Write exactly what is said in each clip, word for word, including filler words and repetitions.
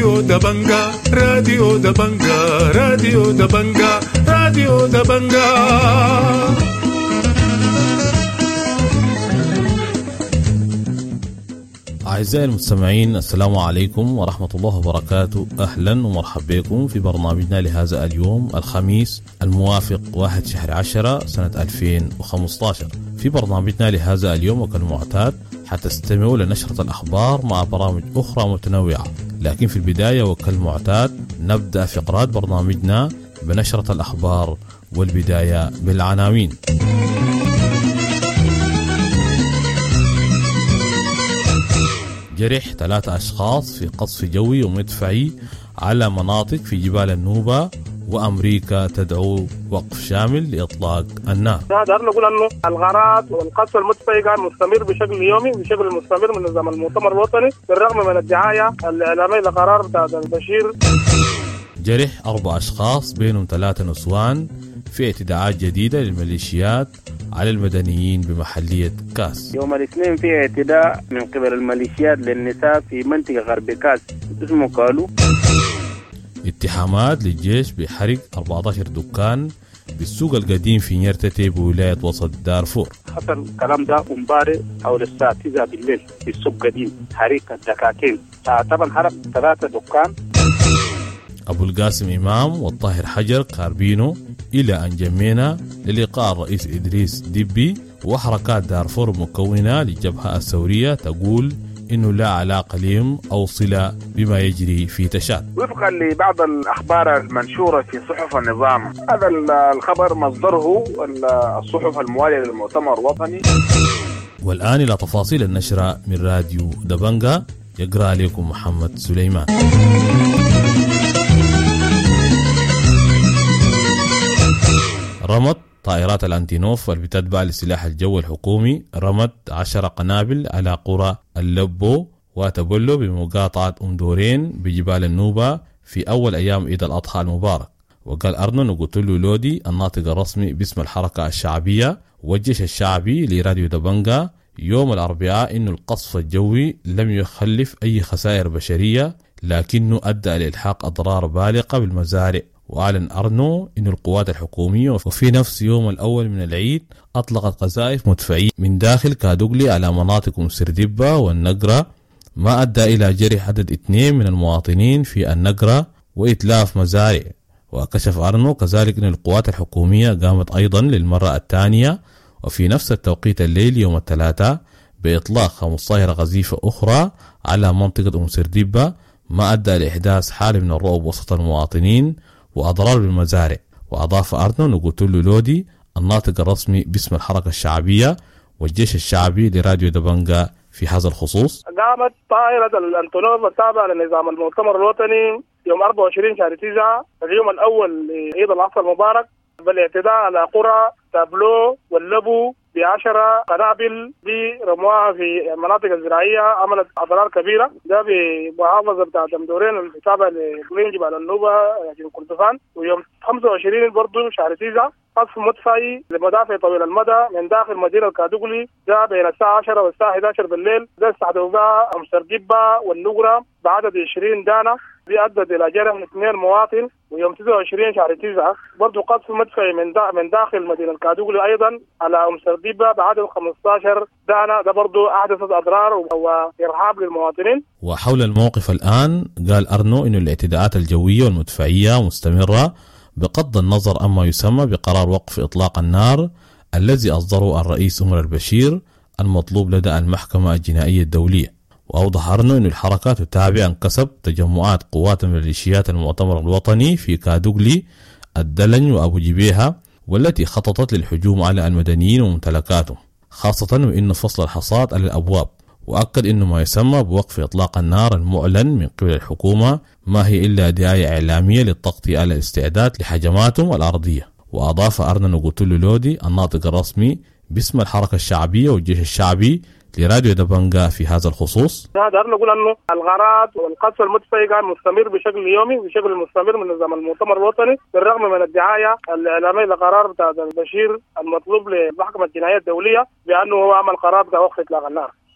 راديو دبنجا راديو دبنجا راديو دبنجا راديو دبنجا. أعزائي المستمعين، السلام عليكم ورحمة الله وبركاته. أهلا ومرحبا بكم في برنامجنا لهذا اليوم الخميس الموافق واحد شهر عشرة سنة ألفين وخمسة عشر. في برنامجنا لهذا اليوم وكالمعتاد حتستمعوا لنشرة الأخبار مع برامج أخرى متنوعة، لكن في البداية وكالمعتاد نبدأ فقرات برنامجنا بنشرة الأخبار والبداية بالعناوين. جرح ثلاثة أشخاص في قصف جوي ومدفعي على مناطق في جبال النوبة، وأمريكا تدعو وقف شامل لإطلاق النار. نقدر نقول أنه الغارات والقصف المدفعي كان مستمر بشكل يومي بشكل مستمر من نظام المؤتمر الوطني بالرغم من الدعاية الإعلامية لقرار بتاع البشير. جرح أربع أشخاص بينهم ثلاثة نسوان في اعتداءات جديدة للميليشيات على المدنيين بمحلية كاس. يوم الاثنين في اعتداء من قبل الميليشيات للنساء في منطقة غرب كاس اسمه قالوا. اتهامات للجيش بحرق أربعة عشر دكان بالسوق القديم في نيرتتي بولاية وسط دارفور. حصل الكلام ده امبارح حول الساعة تسعة بالليل في السوق القديم، حريق الدكاكين. طبعا حرق ثلاثة دكان. أبو القاسم إمام والطاهر حجر كاربينو إلى أن جمينا للقاء الرئيس إدريس ديبي. وحركات دارفور مكونة للجبهة الثورية تقول إنه لا علاقة لهم أو صلة بما يجري في تشاد. وفقا لبعض الأخبار المنشورة في صحف النظام، هذا الخبر مصدره الصحف الموالية للمؤتمر الوطني. والآن إلى تفاصيل النشرة من راديو دبنجا، يقرأ لكم محمد سليمان. رمت طائرات الأنتينوف اللي بتتبع لسلاح الجو الحكومي رمت عشر قنابل على قرى اللبو وتبلو بمقاطعة أمدورين بجبال النوبة في أول أيام عيد الأضحى المبارك. وقال أرنون وقتلو لودي الناطق الرسمي باسم الحركة الشعبية والجيش الشعبي لراديو دبنجا يوم الأربعاء إنه القصف الجوي لم يخلف أي خسائر بشرية، لكنه أدى لإلحاق أضرار بالغة بالمزارع. وأعلن أرنو إن القوات الحكومية وفي نفس يوم الأول من العيد أطلقت قذائف مدفعية من داخل كادوغلي على مناطق مسردبة والنقرة، ما أدى إلى جرح عدد اثنين من المواطنين في النقرة وإتلاف مزارع. وكشف أرنو كذلك أن القوات الحكومية قامت أيضا للمرة الثانية وفي نفس التوقيت الليل يوم الثلاثاء بإطلاق خمسة عشر قذيفة أخرى على منطقة مسردبة، ما أدى لإحداث حالة من الرعب وسط المواطنين وأضرار بالمزارع. وأضاف أرنون وقتلو لودي الناطق الرسمي باسم الحركة الشعبية والجيش الشعبي لراديو دبنجا في هذا الخصوص. قامت طائرة الأنتونوف التابعة لنظام المؤتمر الوطني يوم أربعة وعشرين شهر تسعة اليوم الأول لعيد الأضحى المبارك بالاعتداء على قرى تابلو واللبو بعشرة قنابل برموها في المناطق الزراعية، عملت أضرار كبيرة. ده بمحافظة بتاع دمدورين التابعة لإقليم جبال النوبة في كردفان. ويوم خمسة وعشرين برضو شهر تسعة قصف مدفعي لمدافع طويل المدى من داخل مدينة كادوغلي، ده بين الساعة عشرة والساعة إحدى عشر بالليل. ده استهدفوا بها مسردبة والنقرة بعدد عشرين دانة، بيأدد إلى جرح من اثنين مواطن. ويوم تسعة وعشرين شهر تسعة برضو قصف مدفعي من دا من داخل مدينة كادوغلي أيضا على مسردبة بعدد خمسة عشر دانة، ده برضو أحدثت أضرار وإرهاب للمواطنين. وحول الموقف الآن قال أرنو إنه الاعتداءات الجوية والمدفعية مستمرة بغض النظر عما يسمى بقرار وقف إطلاق النار الذي أصدره الرئيس عمر البشير المطلوب لدى المحكمة الجنائية الدولية. وأوضح أرنو أن الحركة تتابع انكسب تجمعات قوات ميليشيات المؤتمر الوطني في كادوغلي الدلن وأبو جبيهة، والتي خططت للهجوم على المدنيين وممتلكاتهم، خاصة وإن فصل الحصاد على الأبواب. وأكد أنه ما يسمى بوقف إطلاق النار المعلن من قبل الحكومة ما هي إلا دعاية إعلامية للتغطية على الاستعداد لهجماتهم الأرضية. وأضاف أرنو وقتلو لودي الناطق الرسمي باسم الحركة الشعبية والجيش الشعبي لراديو دبنجا في هذا الخصوص. نقدر نقول أنه الغارات والقصف المدفعي كان مستمر بشكل يومي بشكل مستمر من نظام المؤتمر الوطني بالرغم من الدعاية الإعلامية لقرار بتاع البشير المطلوب للمحكمة الجنائية الدولية بأنه هو عمل قرار بتاع وقف إطلاق النار.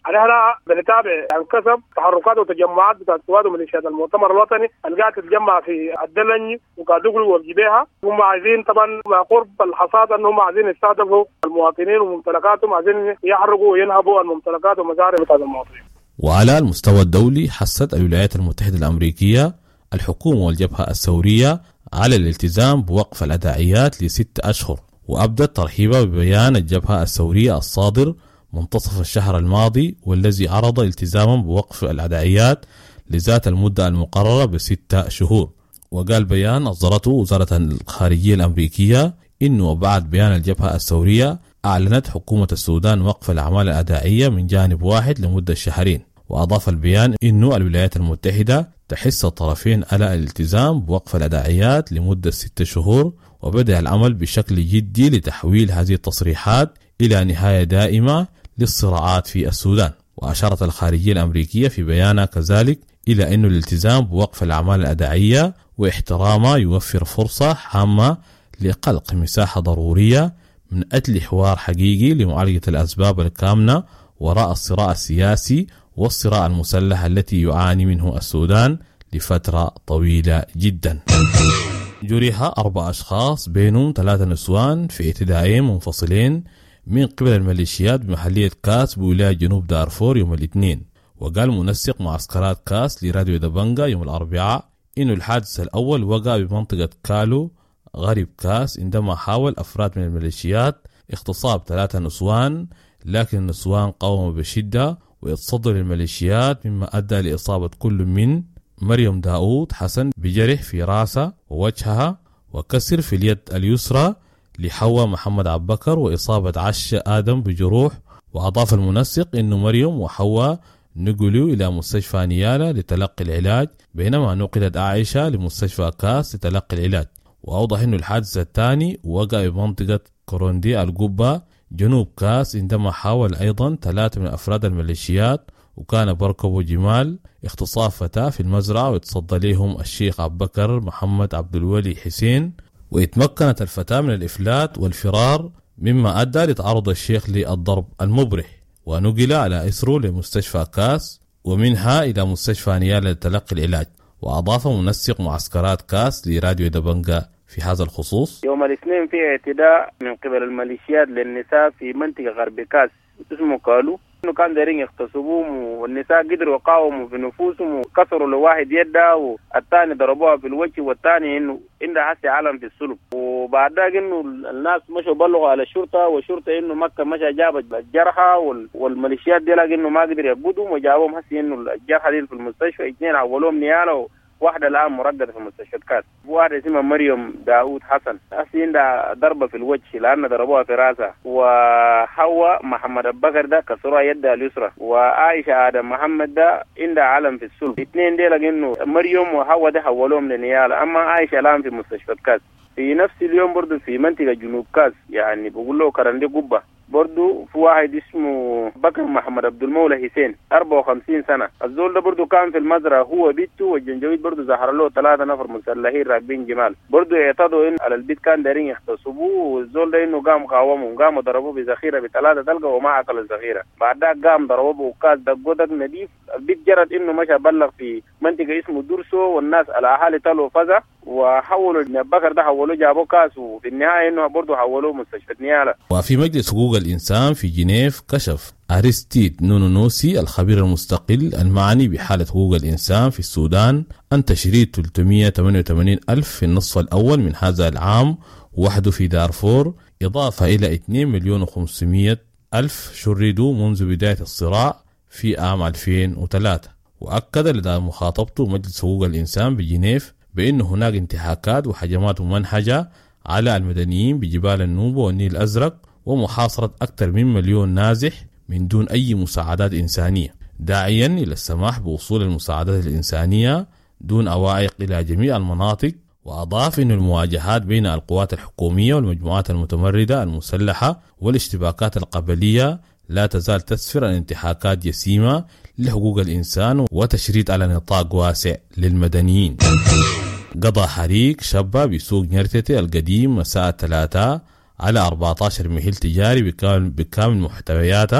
نحن بنتابع عن كسب تحركات وتجمعات بتاعت سواد وميليشيات المؤتمر الوطني اللي قاعد تتجمع في الدلنج وقادوغلو والجبيهه. هم عايزين طبعا مع قرب الحصاد انهم عايزين يستهدفوا المواطنين وممتلكاتهم، عايزين يحرقوا وينهبوا الممتلكات والمزارع بتاعت المواطنين. وعلى المستوى الدولي حثت الولايات المتحدة الأمريكية الحكومة والجبهة الثورية على الالتزام بوقف الأداعيات لست أشهر، وأبدت ترحيبها ببيان الجبهة الثورية الصادر منتصف الشهر الماضي والذي عرض التزاما بوقف الأداعيات لذات المدة المقررة بستة شهور. وقال بيان أصدرته وزارة الخارجية الأمريكية إنه بعد بيان الجبهة الثورية أعلنت حكومة السودان وقف الأعمال الأداعية من جانب واحد لمدة شهرين. وأضاف البيان إنه الولايات المتحدة تحث الطرفين على الالتزام بوقف الأداعيات لمدة ستة شهور، وبدأ العمل بشكل جدي لتحويل هذه التصريحات إلى نهاية دائمة للصراعات في السودان. وأشارت الخارجية الأمريكية في بيانها كذلك إلى أن الالتزام بوقف الأعمال الأداعية واحترامها يوفر فرصة هامة لخلق مساحة ضرورية من أجل حوار حقيقي لمعالجة الأسباب الكامنة وراء الصراع السياسي والصراع المسلح التي يعاني منه السودان لفترة طويلة جدا. جرح أربع أشخاص بينهم ثلاثة نسوان في اعتداءين منفصلين من قبل الميليشيات بمحلية كاس بولاية جنوب دارفور يوم الاثنين. وقال منسق معسكرات كاس لراديو دبنجا يوم الأربعاء إنه الحادث الأول وقع بمنطقة كالو غرب كاس عندما حاول أفراد من الميليشيات اغتصاب ثلاثة نسوان، لكن النسوان قاوموا بشدة ويتصدوا للميليشيات مما أدى لإصابة كل من مريم داود حسن بجرح في راسها ووجهها وكسر في اليد اليسرى لحواء محمد عبكر وإصابة عش آدم بجروح. وأضاف المنسق إنه مريم وحواء نقلوا إلى مستشفى نيالا لتلقي العلاج، بينما نقلت عائشة لمستشفى كاس لتلقي العلاج. وأوضح إنه الحادث الثاني وقع بمنطقة كوروندي القبة جنوب كاس عندما حاول أيضا ثلاثة من أفراد الميليشيات وكان بركبوا جمال اغتصاب فتاة في المزرعة ويتصدى لهم الشيخ عبكر محمد عبد الولي حسين، واتمكنت الفتاة من الإفلات والفرار مما أدى لتعرض الشيخ للضرب المبرح، ونقل على إسره لمستشفى كاس ومنها إلى مستشفى نيالا لتلقي العلاج. وأضاف منسق معسكرات كاس لراديو دبنجا في هذا الخصوص: يوم الاثنين في اعتداء من قبل الميليشيات للنساء في منطقة غرب كاس اسمه كالو، انه كان دايرين يغتصبوهم والنساء قدروا يقاوموا بنفوسهم وكسروا لواحد يده والثاني ضربوها في الوجه والثاني انه عنده حسي علم في السلب. وبعد ذلك انه الناس مشوا بلغوا على الشرطه والشرطه انه مكه مشى جابت الجرحى والميليشيات دي لقوا انه ما قدر يقبضهم وجابوهم حسي انه الجرحى دي في المستشفى، اثنين حولوهم نياله واحدة الآن مرددة في مستشفى كاس. واحدة اسمها مريم داود حسن أصلي عندها ضربة في الوجه لأن ضربوها في راسها، وحواء محمد أبكر ده كسرها يدها اليسرى، وعائشة آدم محمد ده عندها علم في السلب. اثنين دي لقينه مريم وحواء ده حولوهم لنيالا، أما عائشة الآن في مستشفى كاس. في نفس اليوم برضو في منطقة جنوب كاس يعني بقول له كرندي قبة برضو في واحد اسمه بكر محمد عبد المولى حسين أربعة وخمسين سنة. الزول ده برضو كان في المزرعة هو بيته والجنجويد برضو ظهر له ثلاثة نفر مسلحين راكبين جمال، برضو اعتدوا إن على البيت كان دارين يغتصبوه، والزول ده إنه قام قاومهم، قاموا ضربوه بذخيرة بثلاثة تلقى وما عقل الذخيرة. بعد ذلك قام ضربوه بكاس دقوا دق نظيف. البيت جرت إنه مشى بلغ في منطقة اسمه درسو، والناس الأهالي طلعوا فزع وحولوا بكر ده حولوه جابوه كاس، وفي النهاية إنه برضو حولوه مستشفى نيالا. وفي مجلس حقوق الإنسان في جنيف كشف أرستيد نونونوسي الخبير المستقل المعني بحالة حقوق الإنسان في السودان أن تشريد ثلاثمئة وثمانية وثمانين ألف في النصف الأول من هذا العام وحده في دارفور، إضافة إلى اثنين مليون وخمسمئة ألف شردوا منذ بداية الصراع في عام ألفين وثلاثة. وأكد لدى مخاطبته مجلس حقوق الإنسان بجنيف بأن هناك انتهاكات وحجمات ممنهجة على المدنيين بجبال النوبة والنيل الأزرق ومحاصرة أكثر من مليون نازح من دون أي مساعدات إنسانية، داعيا إلى السماح بوصول المساعدات الإنسانية دون عوائق إلى جميع المناطق. وأضاف أن المواجهات بين القوات الحكومية والمجموعات المتمردة المسلحة والاشتباكات القبلية لا تزال تسفر عن انتهاكات جسيمة لحقوق الإنسان وتشريد على نطاق واسع للمدنيين. قضى حريق شابة بسوق نيرتتي القديم مساء الثلاثاء على أربعة عشر محل تجاري بكامل محتوياتها،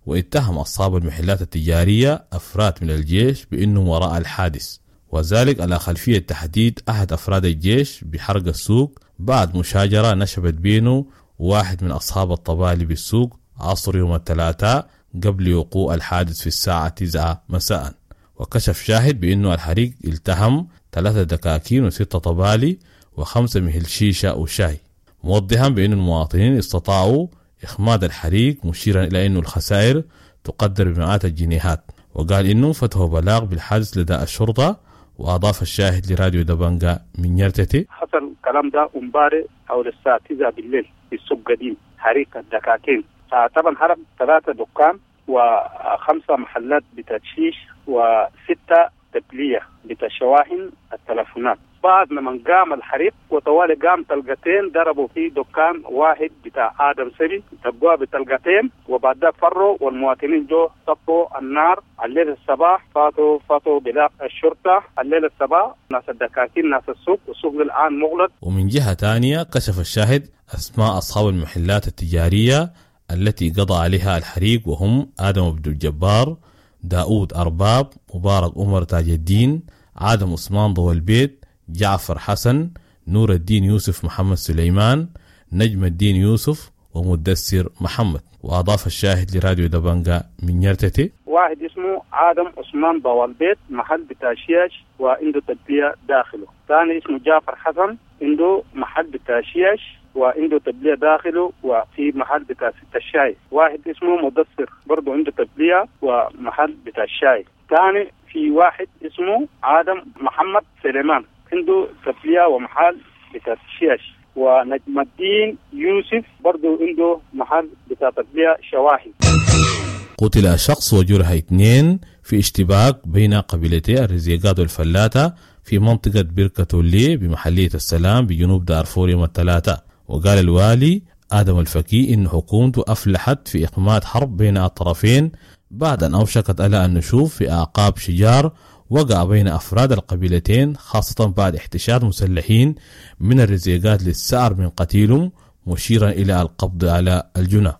واتهم أصحاب المحلات التجارية أفراد من الجيش بأنهم وراء الحادث، وذلك على خلفية تحديد أحد أفراد الجيش بحرق السوق بعد مشاجرة نشبت بينه واحد من أصحاب الطبالي بالسوق عصر يوم الثلاثاء قبل وقوع الحادث في الساعة تسعة مساء. وكشف شاهد بأنه الحريق التهم ثلاثة دكاكين وستة طبالي وخمسة مهل شيشة وشاي، موضحا بأن المواطنين استطاعوا إخماد الحريق، مشيرا إلى أن الخسائر تقدر بمئات الجنيهات. وقال إنه فتحوا بلاغ بالحادث لدى الشرطة. وأضاف الشاهد لراديو دبنجا من يرتتي: حصل الكلام ده امبارح حول الساعة تسعة بالليل في السوق قديم، حريق الدكاكين. طبعا حرق ثلاثة دكان وخمسة محلات بتشيش وستة تبلية بتشواحن التلفونات. بعد ما قام الحريق وطوالي قام طلقتين ضربوا في دكان واحد بتاع آدم سري، دقوها بطلقتين وبعد ذلك فروا، والمواطنين جو طفوا النار. الليلة الصباح فاتوا فاتوا بلاغ الشرطة. الليلة الصباح ناس الدكاكين ناس السوق، والسوق الآن مغلق. ومن جهة تانية كشف الشاهد أسماء أصحاب المحلات التجارية التي قضى عليها الحريق، وهم آدم عبد الجبار، داود أرباب، مبارك عمر تاج الدين، عادم عثمان ضوى البيت، جعفر حسن، نور الدين يوسف محمد سليمان، نجم الدين يوسف، ومدسر محمد. وأضاف الشاهد لراديو دبنجا من يرتتي: واحد اسمه عادم عثمان ضوى البيت، محل بتاع شيش وعنده تبلية داخله. ثاني اسمه جعفر حسن، عنده محل بتاع شيش وعنده تبلية داخله وفي محل بتاع ست الشاي. واحد اسمه مدسر برضه عنده تبلية ومحل بتاع الشاي. ثاني في واحد اسمه عادم محمد سليمان، عنده تبلية ومحل بتاع الشيش. ونجم الدين يوسف برضه عنده محل بتاع تبلية شواحن. قتل شخص وجرح اثنين في اشتباك بين قبيلتي الرزيقات والفلاتة في منطقة بركة تولي بمحلية السلام بجنوب دارفور يوم الثلاثاء. وقال الوالي آدم الفكي إن حكومته أفلحت في إقامة حرب بين الطرفين بعد أن أوشكت على النشوف في أعقاب شجار وقع بين أفراد القبيلتين، خاصة بعد احتشاد مسلحين من الرزيقات للسعر من قتيلهم، مشيرا إلى القبض على الجنة.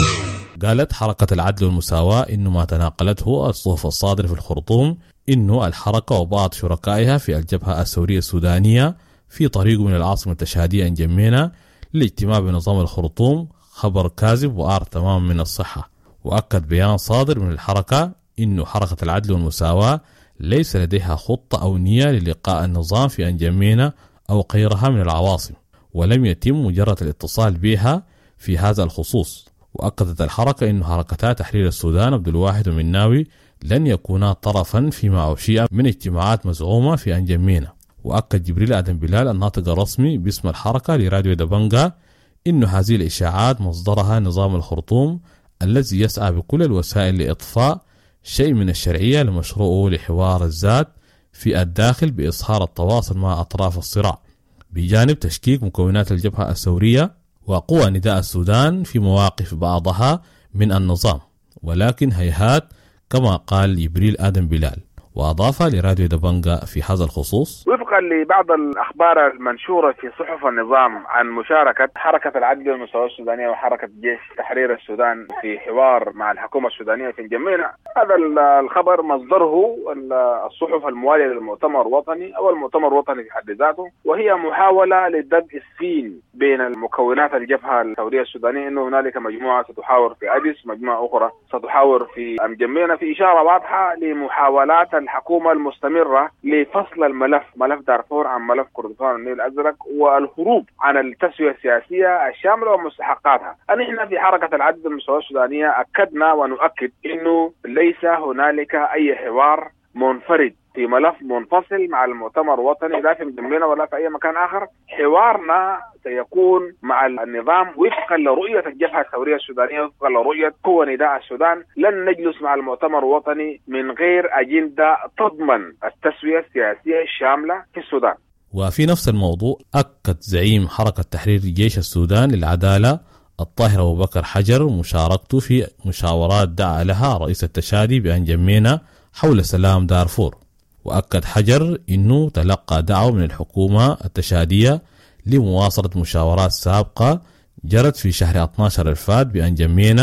قالت حركة العدل والمساواة إنه ما تناقلته الصحف الصادرة في الخرطوم إنه الحركة وبعض شركائها في الجبهة الثورية السودانية في طريق من العاصمة التشادية انجمينا للاجتماع بنظام الخرطوم خبر كاذب وآر تمام من الصحة. وأكد بيان صادر من الحركة إنه حركة العدل والمساواة ليس لديها خطة أو نية للقاء النظام في انجمينا أو غيرها من العواصم، ولم يتم مجرد الاتصال بها في هذا الخصوص. وأكدت الحركة إن حركتا تحرير السودان عبد الواحد ومناوي لن يكونا طرفا فيما أشيع من اجتماعات مزعومة في انجمينا. وأكد جبريل آدم بلال الناطق الرسمي باسم الحركة لراديو دبنجا إن هذه الإشاعات مصدرها نظام الخرطوم الذي يسعى بكل الوسائل لإطفاء شيء من الشرعية لمشروعه لحوار الذات في الداخل بإظهار التواصل مع أطراف الصراع، بجانب تشكيك مكونات الجبهة الثورية وقوى نداء السودان في مواقف بعضها من النظام، ولكن هيهات كما قال جبريل آدم بلال. وأضاف لراديو دبنجا في هذا الخصوص: وفقا لبعض الأخبار المنشورة في صحف النظام عن مشاركة حركة العدل والمساواة السودانية وحركة جيش تحرير السودان في حوار مع الحكومة السودانية في انجمينا، هذا الخبر مصدره الصحف الموالية للمؤتمر الوطني أو المؤتمر الوطني في حد ذاته، وهي محاولة لدق السين بين المكونات الجبهة الثورية السودانية إنه هنالك مجموعة ستحاور في أديس، مجموعة أخرى ستحاور في انجمينا، في إشارة واضحة لمحاولات الحكومة المستمرة لفصل الملف ملف دارفور عن ملف كردفان النيل الأزرق والهروب عن التسوية السياسية الشاملة ومستحقاتها. نحن في حركة العدل والمساواة السودانية أكدنا ونؤكد إنه ليس هنالك أي حوار منفرد في ملف منفصل مع المؤتمر الوطني لا في انجمينا ولا في أي مكان آخر. حوارنا سيكون مع النظام وفقا لرؤية الجبهة الثورية السودانية، وفقا لرؤية قوى نداء السودان. لن نجلس مع المؤتمر الوطني من غير أجندة تضمن التسوية السياسية الشاملة في السودان. وفي نفس الموضوع أكد زعيم حركة تحرير جيش السودان للعدالة الطاهر أبو بكر حجر مشاركته في مشاورات دعا لها رئيس التشادي بأنجمينا حول سلام دارفور. وأكد حجر إنه تلقى دعوة من الحكومة التشادية لمواصلة مشاورات سابقة جرت في شهر اثناشر الفات بأنجمينا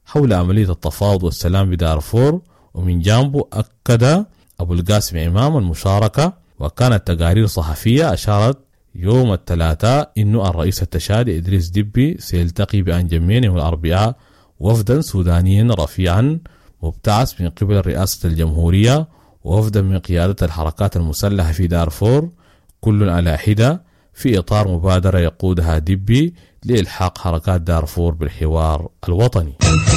حول عملية التفاوض والسلام بدارفور، ومن جانبه أكد أبو القاسم إمام المشاركة. وكانت تقارير صحفية أشارت يوم الثلاثاء إنه الرئيس التشادي إدريس ديبي سيلتقي بأنجمين يوم الأربعاء وفدا سودانيا رفيعا مبتعث من قبل رئاسة الجمهورية ووفدا من قيادة الحركات المسلحة في دارفور، كل على حدة، في إطار مبادرة يقودها ديبي لإلحاق حركات دارفور بالحوار الوطني.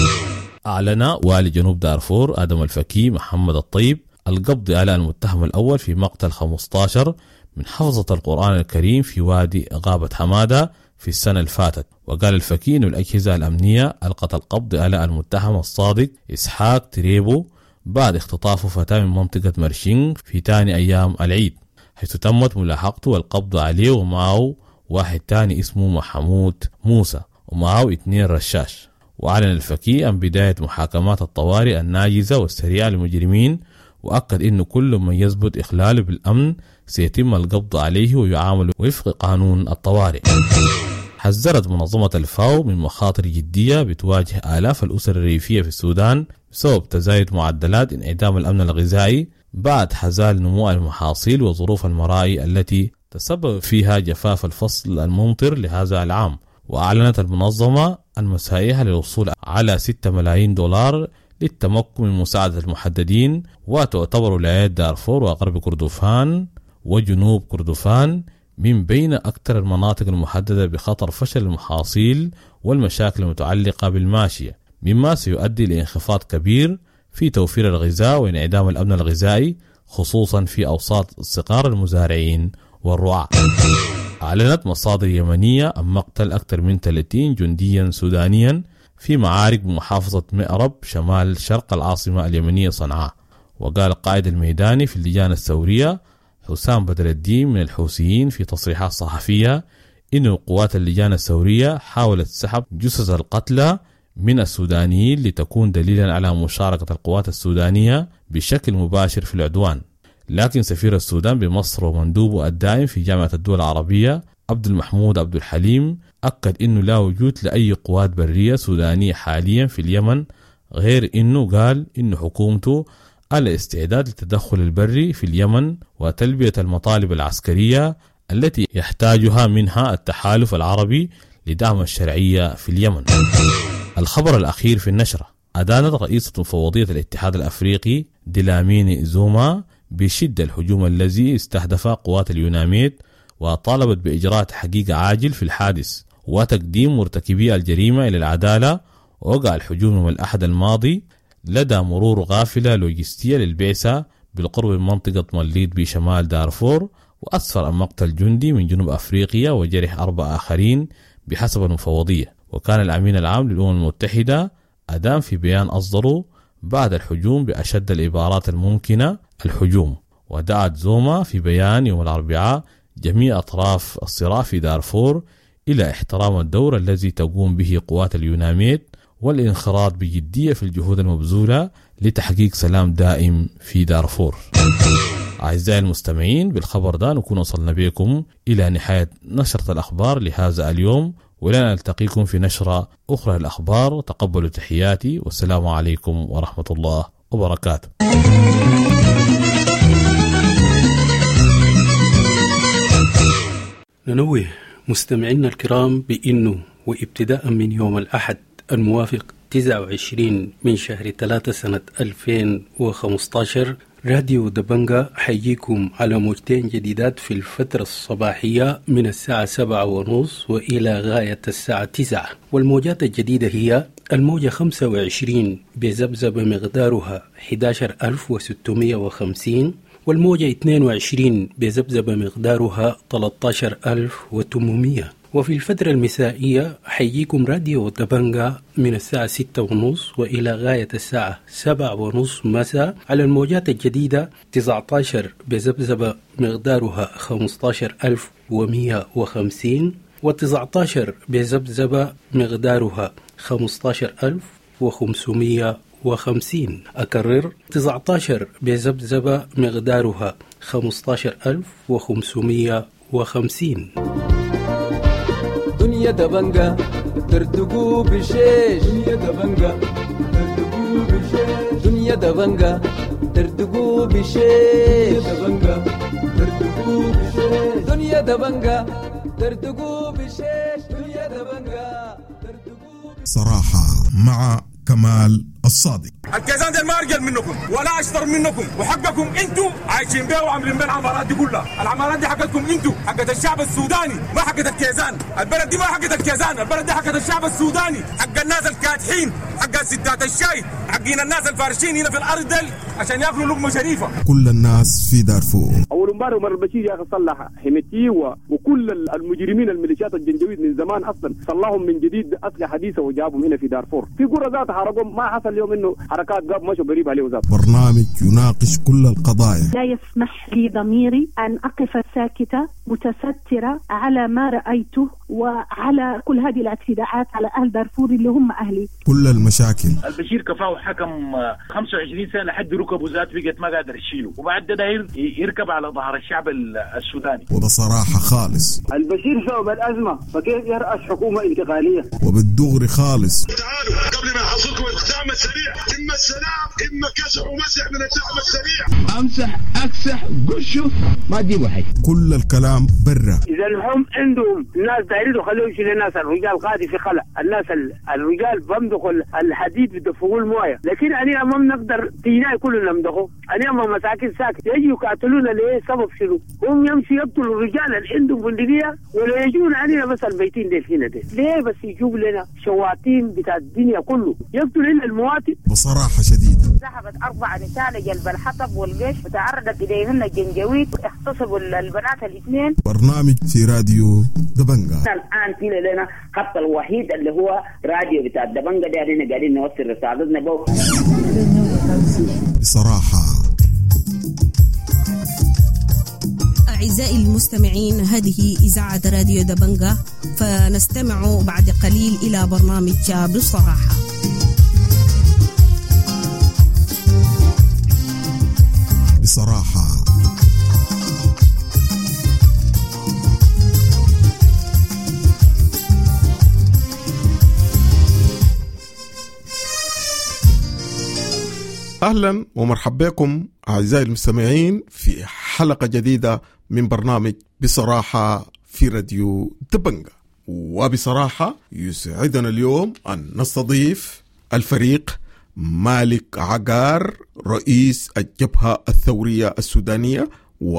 أعلن والي جنوب دارفور آدم الفكي محمد الطيب القبض على المتهم الأول في مقتل خمسة عشر من حفظة القرآن الكريم في وادي غابة حمادة في السنة الفاتت. وقال الفكي إن الأجهزة الأمنية ألقت القبض على المتهم الصادق إسحاق تريبو بعد اختطافه فتاة من منطقة مرشين في تاني أيام العيد، حيث تمت ملاحقته والقبض عليه ومعه واحد تاني اسمه محمود موسى ومعه اثنين رشاش. وأعلن الفكي عن بداية محاكمات الطوارئ الناجزة والسريعة للمجرمين، وأكد إنه كل من يثبت إخلاله بالأمن سيتم القبض عليه ويعامل وفق قانون الطوارئ. حذرت منظمة الفاو من مخاطر جدية بتواجه آلاف الأسر الريفية في السودان بسبب تزايد معدلات انعدام الأمن الغذائي بعد حزال نمو المحاصيل وظروف المرائي التي تسبب فيها جفاف الفصل الممطر لهذا العام. وأعلنت المنظمة عن مساعيها للوصول على ستة ملايين دولار للتمكن من مساعدة المحددين. وتعتبر ولايات دارفور وغرب كردفان وجنوب كردفان من بين أكثر المناطق المحددة بخطر فشل المحاصيل والمشاكل المتعلقة بالماشية، مما سيؤدي لانخفاض كبير في توفير الغذاء وانعدام الأمن الغذائي، خصوصا في أوساط صغار المزارعين والرعاة. أعلنت مصادر يمنية عن مقتل أكثر من ثلاثين جنديا سودانيا في معارك بمحافظة مأرب شمال شرق العاصمة اليمنية صنعاء. وقال القائد الميداني في اللجان الثورية حسام بدر الدين من الحوثيين في تصريحات صحفية إن قوات اللجان الثورية حاولت سحب جثث القتلى من السودانيين لتكون دليلا على مشاركة القوات السودانية بشكل مباشر في العدوان. لكن سفير السودان بمصر ومندوبه الدائم في جامعة الدول العربية عبد المحمود عبد الحليم أكد إنه لا وجود لأي قوات برية سودانية حاليا في اليمن، غير إنه قال إنه حكومته على استعداد للتدخل البري في اليمن وتلبية المطالب العسكرية التي يحتاجها منها التحالف العربي لدعم الشرعية في اليمن. الخبر الأخير في النشرة: أدانت رئيسة مفوضية الاتحاد الأفريقي دلاميني زوما بشدة الهجوم الذي استهدف قوات اليوناميد، وطالبت بإجراء تحقيق عاجل في الحادث وتقديم مرتكبي الجريمة إلى العدالة. ووقع الهجوم يوم الأحد الماضي لدى مرور غافلة لوجستية للبعثة بالقرب من منطقة مليد بشمال دارفور، وأسفر عن مقتل جندي من جنوب أفريقيا وجرح أربع آخرين بحسب المفوضية. وكان الأمين العام للأمم المتحدة أدان في بيان أصدره بعد الهجوم بأشد العبارات الممكنة الهجوم. ودعت زوما في بيان يوم الأربعاء جميع أطراف الصراع في دارفور إلى احترام الدور الذي تقوم به قوات اليوناميد والانخراط بجدية في الجهود المبذولة لتحقيق سلام دائم في دارفور. أعزائي المستمعين، بالخبر ده نكون وصلنا بكم إلى نهاية نشرة الأخبار لهذا اليوم، ولنا نلتقيكم في نشرة أخرى الأخبار. تقبلوا تحياتي والسلام عليكم ورحمة الله وبركاته. ننوه مستمعينا الكرام بأنه وابتداء من يوم الأحد الموافق تسعة وعشرين من شهر ثلاثة سنة ألفين وخمسة عشر راديو دبنجا حييكم على موجتين جديدات في الفترة الصباحية من الساعة سبعة ونص وإلى غاية الساعة تسعة. والموجات الجديدة هي الموجة خمسة وعشرين بزبزب مقدارها أحد عشر ألف وستمائة وخمسين، والموجة اثنين وعشرين بزبزب مقدارها ثلاثة عشر ألف وثمانمائة. وفي الفترة المسائية حييكم راديو دبنجا من الساعة ستة ونص وإلى غاية الساعة سبعة ونص مساء على الموجات الجديدة تسعة عشر بزبزب مقدارها خمسة عشر ألف ومائة وخمسين، وتسعة عشر بزبزب مقدارها خمسة عشر ألف وخمسمائة وخمسين. أكرر: تسعة عشر بزبزب مقدارها خمسة عشر ألف وخمسمائة وخمسين. دنيا دبنجا ترتقوا بشيش دنيا دبنجا ترتقوا بشيش دنيا دبنجا ترتقوا بشيش دبنجا ترتقوا بشيش دنيا دبنجا ترتقوا بشيش دنيا دبنجا ترتقوا صراحة مع كمال الصادق. الكيزان ده ما ارجل منكم ولا اشطر منكم، وحقكم انتوا عايشين بيه وعاملين بيه العمارات دي كلها. العمارات دي حقتكم انتوا، حقت الشعب السوداني، ما حقت الكيزان. البلد دي ما حقت الكيزان، البلد دي حقت الشعب السوداني، حق الناس الكادحين، حق ستات الشاي، حقين الناس الفارشين هنا في الارض دل عشان ياكلوا لقمه شريفه. كل الناس في دارفور. اول امبارح عمر البشير يا اخي صلح حميتي وكل المجرمين الميليشيات الجنجويد من زمان اصلا صلحهم من جديد اسلحه حديثه وجابهم هنا في دارفور. في قرى ذات حرقهم، ما حصل اليوم انه حركات قاب مشوا قريب عليه ذات. برنامج يناقش كل القضايا. لا يسمح لي ضميري ان اقف ساكته متستره على ما رايته وعلى كل هذه الاعتداءات على اهل دارفور اللي هم اهلي. كل المشاكل. البشير كفاه حكم خمسة وعشرين سنه لحد ركبه ذات بقت ما قادر يشيله، وبعد ده يركب على ظهر الشعب السوداني. وبصراحه خالص. البشير سبب الازمه، فكيف يرأس حكومه انتقاليه؟ وبالدغري خالص. تعالوا قبل ما يحصلكم الدعم السريع، اما السلام اما كسح ومسح من الدعم السريع. امسح اكسح قشه ما تجيبوا حاجه. كل الكلام برا. اذا هم عندهم الناس دايرين خلوه يشيل الناس، الرجال قاعد في خلق الناس، الرجال بمدخل الحديد بدفقوا المويه، لكن انا ما بنقدر تيناي كلنا نمدخه. انا ما مساكين ساكت يجي يقاتلونا ليه؟ سبب شنو؟ هم يمشي يقتلوا الرجال اللي عندهم بندقيه ولا يجون علينا بس البيتين ديل هنا ديل. ليه بس يجوا لنا شواتين بتاع الدنيا كله يقتلوا لنا المواطن؟ بصراحه شديده. ذهبت اربع نساء لجلب الحطب والقش وتعرضت اليهن الجنجويد واغتصبوا البنات الاثنين. برنامج في راديو دبنجا. الان في لنا خط الوحيد اللي هو راديو بتاع دبنجا ده، علينا قاعدين نوصل رسالتنا به بصراحه. أعزائي المستمعين، هذه إذاعة راديو دبنجا، فنستمع بعد قليل إلى برنامج بصراحة. بصراحة. أهلا ومرحبا بكم أعزائي المستمعين في حلقة جديدة من برنامج بصراحة في راديو دبنجا. وبصراحة يسعدنا اليوم أن نستضيف الفريق مالك عقار، رئيس الجبهة الثورية السودانية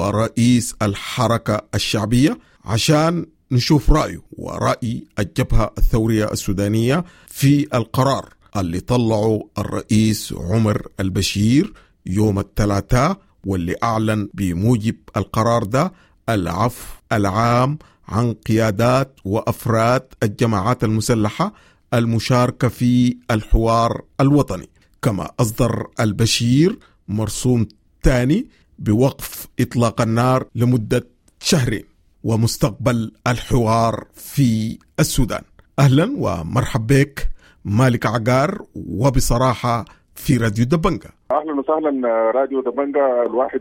ورئيس الحركة الشعبية، عشان نشوف رأيه ورأي الجبهة الثورية السودانية في القرار اللي طلعوا الرئيس عمر البشير يوم الثلاثاء، واللي أعلن بموجب القرار ده العفو العام عن قيادات وأفراد الجماعات المسلحة المشاركة في الحوار الوطني. كما أصدر البشير مرسوم ثاني بوقف إطلاق النار لمدة شهرين ومستقبل الحوار في السودان. أهلا ومرحبا بك مالك عقار وبصراحة في راديو دبنجا. اهلا وسهلا راديو دبنجا، الواحد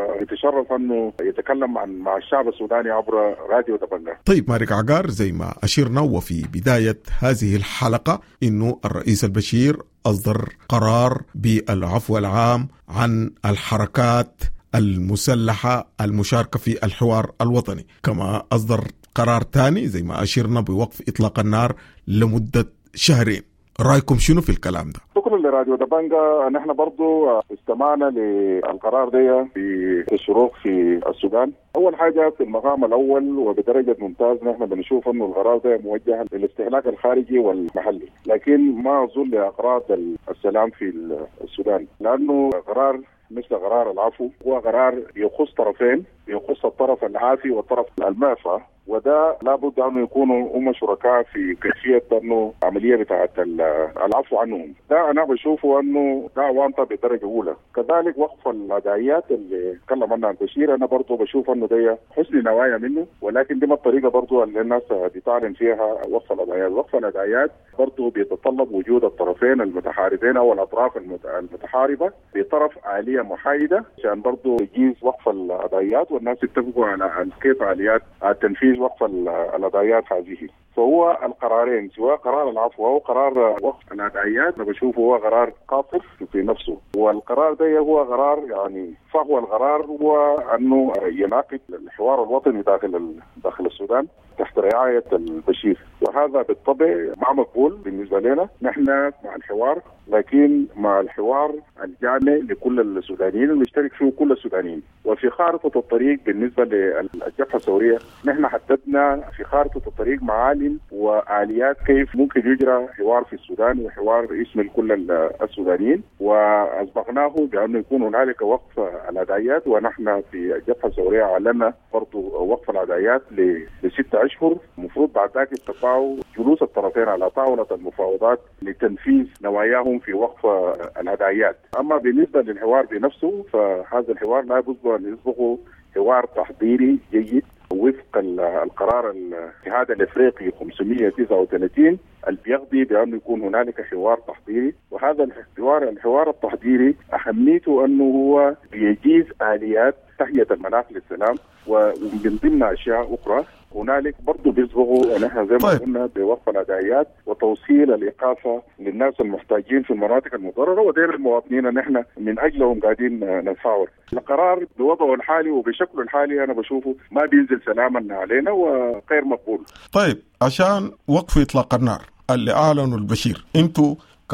يتشرف انه يتكلم عن مع الشعب السوداني عبر راديو دبنجا. طيب مالك عقار، زي ما اشرنا وفي بداية هذه الحلقة انه الرئيس البشير اصدر قرار بالعفو العام عن الحركات المسلحة المشاركة في الحوار الوطني، كما اصدر قرار ثاني زي ما اشرنا بوقف اطلاق النار لمدة شهرين. رأيكم شنو في الكلام ده؟ شكرا لراديو دبنجا. نحن برضو استمعنا للقرار ده في الشروق في السودان. اول حاجه في المقام الاول وبدرجه ممتاز نحن بنشوف انه القرار ده موجه للاستهلاك الخارجي والمحلي، لكن ما اظن لاغراض السلام في السودان، لانه قرار مثل قرار العفو هو قرار يخص طرفين، يخص الطرف العافي والطرف المعفى، وده لابد انه يكونوا هم شركاء في كيفيه انه عمليه بتاعه العفو عنهم. ده انا بشوفه انه ده وانطه بدرجه اولى. كذلك وقف العدايات اللي تكلم عنها البشير، انا برضه بشوف انه ده حسن نوايا منه، ولكن دي ما الطريقه برضه اللي الناس بتعلن فيها وقف العدايات. وقف العدايات برضه بيتطلب وجود الطرفين المتحاربين او الاطراف المتحاربه بطرف آلية محايده عشان برضه يجيز وقف العدايات والناس يتفقوا على كيف آليات التنفيذ تنفيذ وقف العدايات هذه. فهو القرارين سواء قرار العفو أو قرار وقف العدايات أنا بشوفه هو قرار قاصر في نفسه، والقرار ده هو قرار يعني فهو القرار هو أنه يناقض الحوار الوطني داخل داخل السودان تحت رعاية البشير، وهذا بالطبع ما مقبول بالنسبة لنا. نحن مع الحوار، لكن مع الحوار الجامع لكل السودانيين ويشترك فيه كل السودانيين. وفي خارطة الطريق بالنسبة للجبهة الثورية نحن حددنا في خارطة الطريق معالم وآليات كيف ممكن يجرى حوار في السودان وحوار يشمل كل السودانيين، وأسبقناه بأنه يكون هنالك وقف العدايات. ونحن في الجبهة الثورية أعلنا برضو وقف العدايات لستة أشهر، المفروض بعد ذلك يتبعوا جلوس الطرفين على طاولة المفاوضات لتنفيذ نواياهم في وقف العدايات. أما بالنسبة للحوار بنفسه فهذا الحوار لا بد أن يسبقه حوار تحضيري جيد وفق القرار الاتحاد الافريقي خمسمائة وتسعة وثلاثين اللي بيقضي بانه يكون هنالك حوار تحضيري. وهذا الحوار الحوار التحضيري اهميته انه هو بيجيز اليات تحية المناخ للسلام، ومن ضمن اشياء اخرى هنالك برضه بيسبقوا نحن زي ما طيب. قلنا بوقف العدايات وتوصيل الاقامه للناس المحتاجين في المناطق المضرره، ودير المواطنين نحن من اجلهم قاعدين نتحاور. القرار بوضعه الحالي وبشكله الحالي انا بشوفه ما بينزل سلاما علينا وغير مقبول. طيب عشان وقف اطلاق النار اللي اعلنوا البشير، انتوا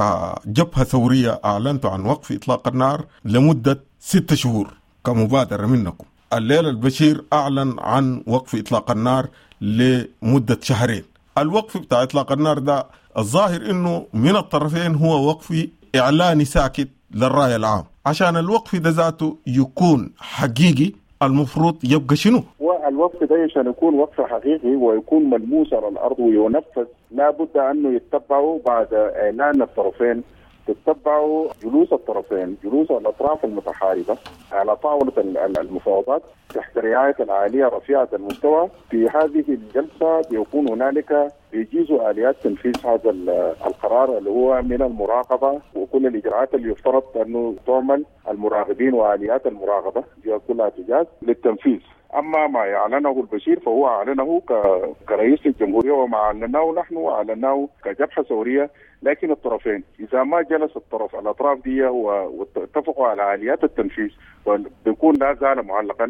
كجبهه ثوريه اعلنتوا عن وقف اطلاق النار لمده ستة شهور كمبادره منكم. الليلة البشير أعلن عن وقف إطلاق النار لمدة شهرين. الوقف بتاع إطلاق النار ده الظاهر إنه من الطرفين هو وقف إعلاني ساكت للرأي العام. عشان الوقف ده ذاته يكون حقيقي المفروض يبقى شنو؟ والوقف ده عشان يكون وقف حقيقي ويكون ملموس على الأرض وينفذ لابد أنه يتبعوا بعد إعلان الطرفين تتبعوا جلوس الطرفين، جلوس الأطراف المتحاربة على طاولة المفاوضات تحت رعاية العالية رفيعة المستوى. في هذه الجلسة بيكون هنالك يجيزوا آليات تنفيذ هذا القرار اللي هو من المراقبة وكل الإجراءات اللي يفترض أنه تعمل المراقبين وآليات المراقبة دي كلها تجاز للتنفيذ. أما ما يعلنه البشير فهو أعلنه كرئيس الجمهورية وما أعلناه نحن أعلناه كجبهة ثورية. لكن الطرفين إذا ما جلس الطرف الأطراف دي واتفقوا على آليات التنفيذ بيكون لا زال معلقا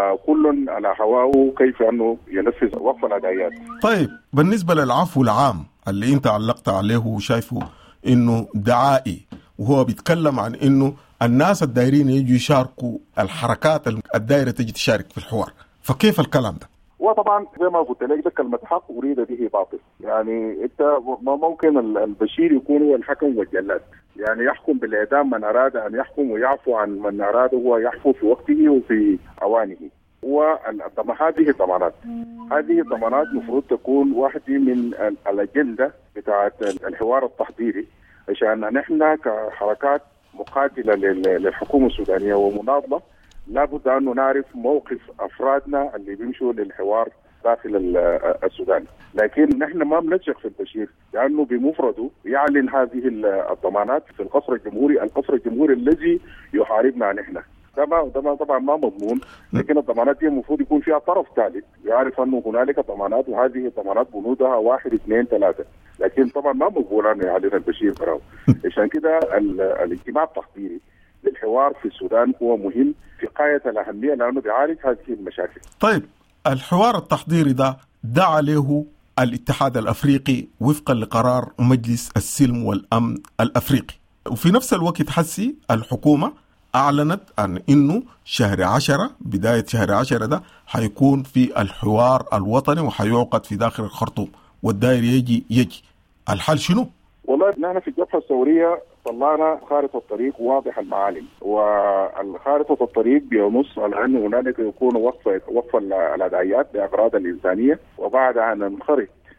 وكل على هواه كيف أنه ينفذ وقف العدايات. طيب بالنسبة للعفو العام اللي أنت علقت عليه وشايفه إنه دعائي، وهو بيتكلم عن إنه الناس الدايرين يجوا يشاركوا الحركات الدايرة تجي تشارك في الحوار، فكيف الكلام ده؟ وطبعا زي ما قلت لك ده كلمة حق أريد به باطل. يعني أنت ما ممكن البشير يكون هو الحكم والجلاد، يعني يحكم بالإعدام من أراد أن يحكم ويعفو عن من أراد هو يعفو في وقته وفي أوانه. وهذه الضمانات هذه الضمانات مفروض تكون واحدة من الأجندة بتاعت الحوار التحضيري عشان نحن كحركات مقاتلة للحكومة السودانية ومناضلة لابد أن نعرف موقف أفرادنا اللي بيمشوا للحوار داخل السودان. لكن نحن ما بنثق في البشير لأنه بمفرده يعلن هذه الضمانات في القصر الجمهوري القصر الجمهوري الذي يحاربنا نحن. ده طبعا ما مضمون، لكن الضمانات دي المفروض يكون فيها طرف ثالث يعرف أنه هنالك ضمانات وهذه الضمانات بنودها واحد اثنين ثلاثة. لكن طبعا ما مقبول أن يعلن البشير براو. عشان كده الاجتماع التحضيري للحوار في السودان هو مهم في غاية الأهمية لأنه بيعالج هذه المشاكل. طيب الحوار التحضيري ده دعا له الاتحاد الأفريقي وفقا لقرار مجلس السلم والأمن الأفريقي، وفي نفس الوقت حسي الحكومة أعلنت عن إنه شهر عشرة بداية شهر عشرة ده حيكون في الحوار الوطني وحيعقد في داخل الخرطوم والدائر يجي يجي الحل شنو؟ والله نحن في الجبهة الثورية طلعنا خارطة الطريق واضح المعالم، والخارطة الطريق بينص على أنه هنالك يكون وقف وقف العدايات لأغراض الإنسانية وبعدها ننخرط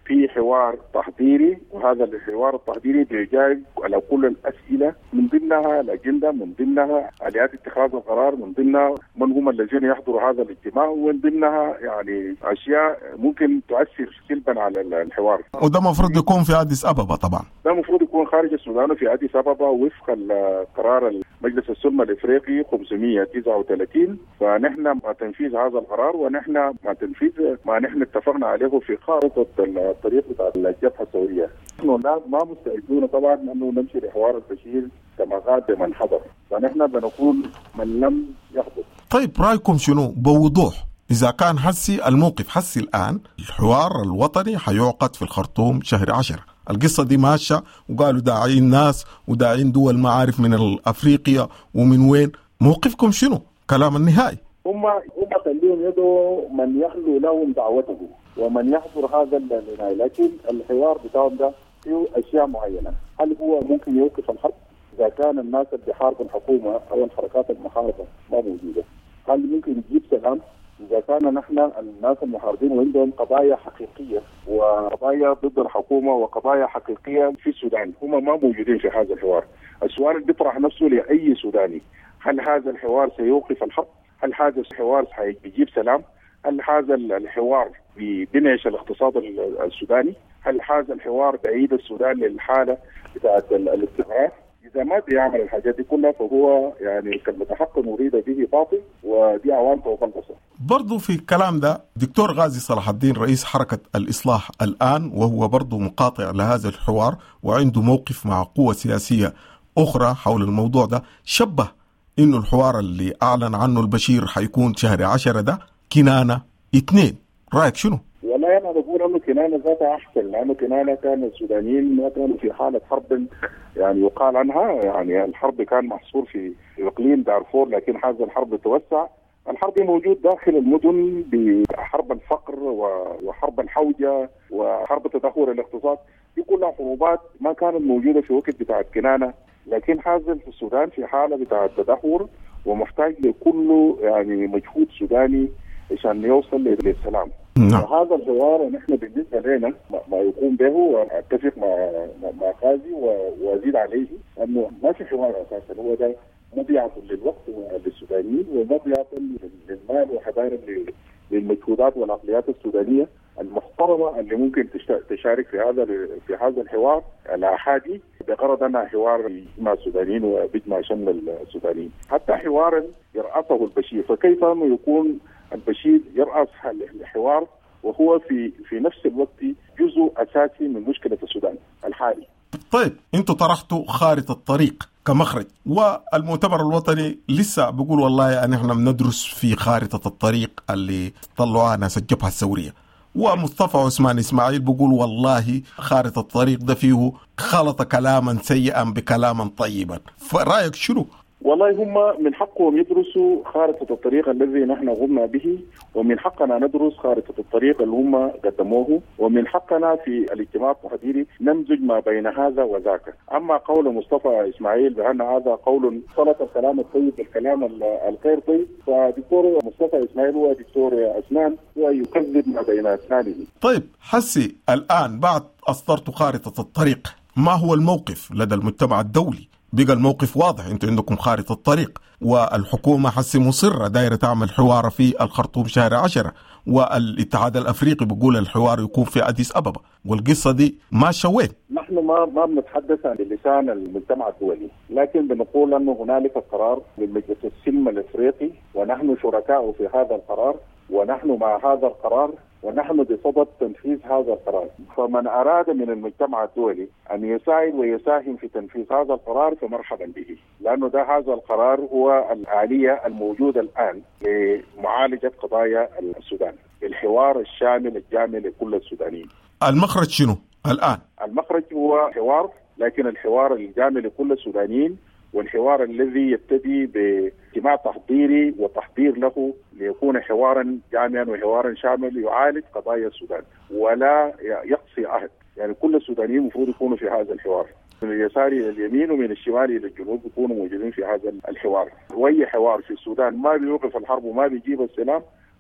في حوار تحضيري، وهذا الحوار التحضيري بيجاوب على كل الأسئلة، من ضمنها الأجندة، من ضمنها آليات اتخاذ القرار، من ضمنها من هم الذين يحضروا هذا الاجتماع، ومن ضمنها يعني أشياء ممكن تؤثر سلبا على الحوار. وده مفروض يكون في أديس أبابا طبعا. ده مفروض يكون خارج السودان في أديس أبابا وفق القرار مجلس السلم الإفريقي خمسمائة وتسعة وثلاثين، فنحن مع تنفيذ هذا القرار، ونحن مع تنفيذ ما نحن اتفقنا عليه في خارطة الطريق بتاع الجبهة الثورية. نحن ما مستعدون طبعا أنه نمشي لحوار البشير كما غاد من حضر، فنحن بنقول من لم يحضر. طيب رأيكم شنو بوضوح إذا كان حسي الموقف حسي الآن الحوار الوطني حيعقد في الخرطوم شهر عشرة، القصة دي ماشية وقالوا داعين ناس وداعين دول ما عارف من أفريقيا ومن وين، موقفكم شنو؟ كلام النهائي. هم هم خليهم يدعوا من يخلو لهم دعوته ومن يحضر هذا النهائي، لكن الحوار بتاعهم ده فيه أشياء معينة. هل هو ممكن يوقف الحرب إذا كان الناس اللي بيحاربوا الحكومة أو الحركات المحاربة ما موجودة؟ هل ممكن يجيب سلام إذا كان نحن الناس المحاربين وعندهم قضايا حقيقية وقضايا ضد الحكومة وقضايا حقيقية في السودان هم ما موجودين في هذا الحوار؟ السؤال اللي بيطرح نفسه لأي سوداني، هل هذا الحوار سيوقف الحرب؟ هل هذا الحوار سيجيب سلام؟ هل هذا الحوار بينعش الاقتصاد السوداني؟ هل هذا الحوار بعيد السودان للحالة بتاعت الاستقرار؟ إذا ما بيعمل الحاجات دي كلها فهو يعني كالمتحقق نريد به باطل، ودي عوامته وفلسفة. برضو في الكلام ده دكتور غازي صلاح الدين رئيس حركة الإصلاح الآن، وهو برضو مقاطع لهذا الحوار وعنده موقف مع قوة سياسية أخرى حول الموضوع ده، شبه إنه الحوار اللي أعلن عنه البشير حيكون شهر عشرة ده كنانة اثنين. رأيك شنو؟ والله أنا بقول إنه كنانة ذاتها أحسن، لأنه كنانة كان السودانيين ما كانوا في حالة حرب يعني يقال عنها، يعني الحرب كان محصور في إقليم دارفور، لكن هذا الحرب توسع. الحرب موجود داخل المدن بحرب الفقر وحرب الحوجة وحرب تدهور الاقتصاد، دي كلها حروبات ما كانت موجودة في وقت بتاعت كنانة، لكن هذا في السودان في حالة بتاعت تدهور ومحتاج لكل يعني مجهود سوداني عشان يوصل للسلام. هذا الحوار نحن بالنسبه لنا ما يقوم به، واتفق مع مع غازي وازيد عليه انه ما في حوار اساسا، هو ده مضيعه للوقت للسودانيين ومضيعه للمال وحضاره للمجهودات والعقليات السودانيه المحترمه اللي ممكن تشارك في هذا في هذا الحوار الاحادي بغرض انها حوار مع السودانيين وبيجمع شمل السودانيين. حتى حوارا يرأسه البشير، فكيف انه يكون البشير يرأس الحوار وهو في في نفس الوقت جزء اساسي من مشكله السودان الحالي؟ طيب انتوا طرحتوا خارطة الطريق كمخرج، والمؤتمر الوطني لسه بيقول والله يعني احنا بندرس في خارطة الطريق اللي طلعوها ناس الجبهة الثورية، ومصطفى عثمان إسماعيل بيقول والله خارطة الطريق ده فيه خلط كلاما سيئا بكلاما طيبا. فرأيك شنو؟ والله هم من حقهم يدرسوا خارطة الطريق الذي نحن قمنا به، ومن حقنا ندرس خارطة الطريق اللي هم قدموه، ومن حقنا في الاجتماع التحضيري نمزج ما بين هذا وذاك. أما قول مصطفى إسماعيل بأن هذا قول خلط الكلام الطيب بالكلام الغير طيب، فدكتور مصطفى إسماعيل ودكتور أسنان هو يكذب ما بين أسنانه. طيب حسي الآن بعد أصدرت خارطة الطريق، ما هو الموقف لدى المجتمع الدولي؟ بقى الموقف واضح، انتوا عندكم خارطة الطريق، والحكومة حسي مصرة دايرة تعمل حوار في الخرطوم شهر عشرة، والاتحاد الافريقي بيقول الحوار يكون في اديس ابابا، والقصة دي ماشية وين؟ نحن ما ما بنتحدث عن لسان المجتمع الدولي، لكن بنقول انه هنالك قرار من مجلس السلم الافريقي ونحن شركاء في هذا القرار، ونحن مع هذا القرار، ونحن بصدد تنفيذ هذا القرار. فمن أراد من المجتمع الدولي أن يساعد ويساهم في تنفيذ هذا القرار فمرحبا به، لأنه ده هذا القرار هو الآلية الموجودة الآن لمعالجة قضايا السودان، الحوار الشامل الجامع لكل السودانيين. المخرج شنو الآن؟ المخرج هو حوار، لكن الحوار الجامع لكل السودانيين، والحوار الذي يبتدي باجتماع تحضيري وتحضير له ليكون حوارا جامعا وحوارا شامل يعالج قضايا السودان ولا يقصي عهد. يعني كل السودانيين المفروض يكونوا في هذا الحوار، من اليسار الى اليمين ومن الشمال الى الجنوب يكونوا موجودين في هذا الحوار. واي حوار في السودان ما بيوقف الحرب وما بيجيب السلام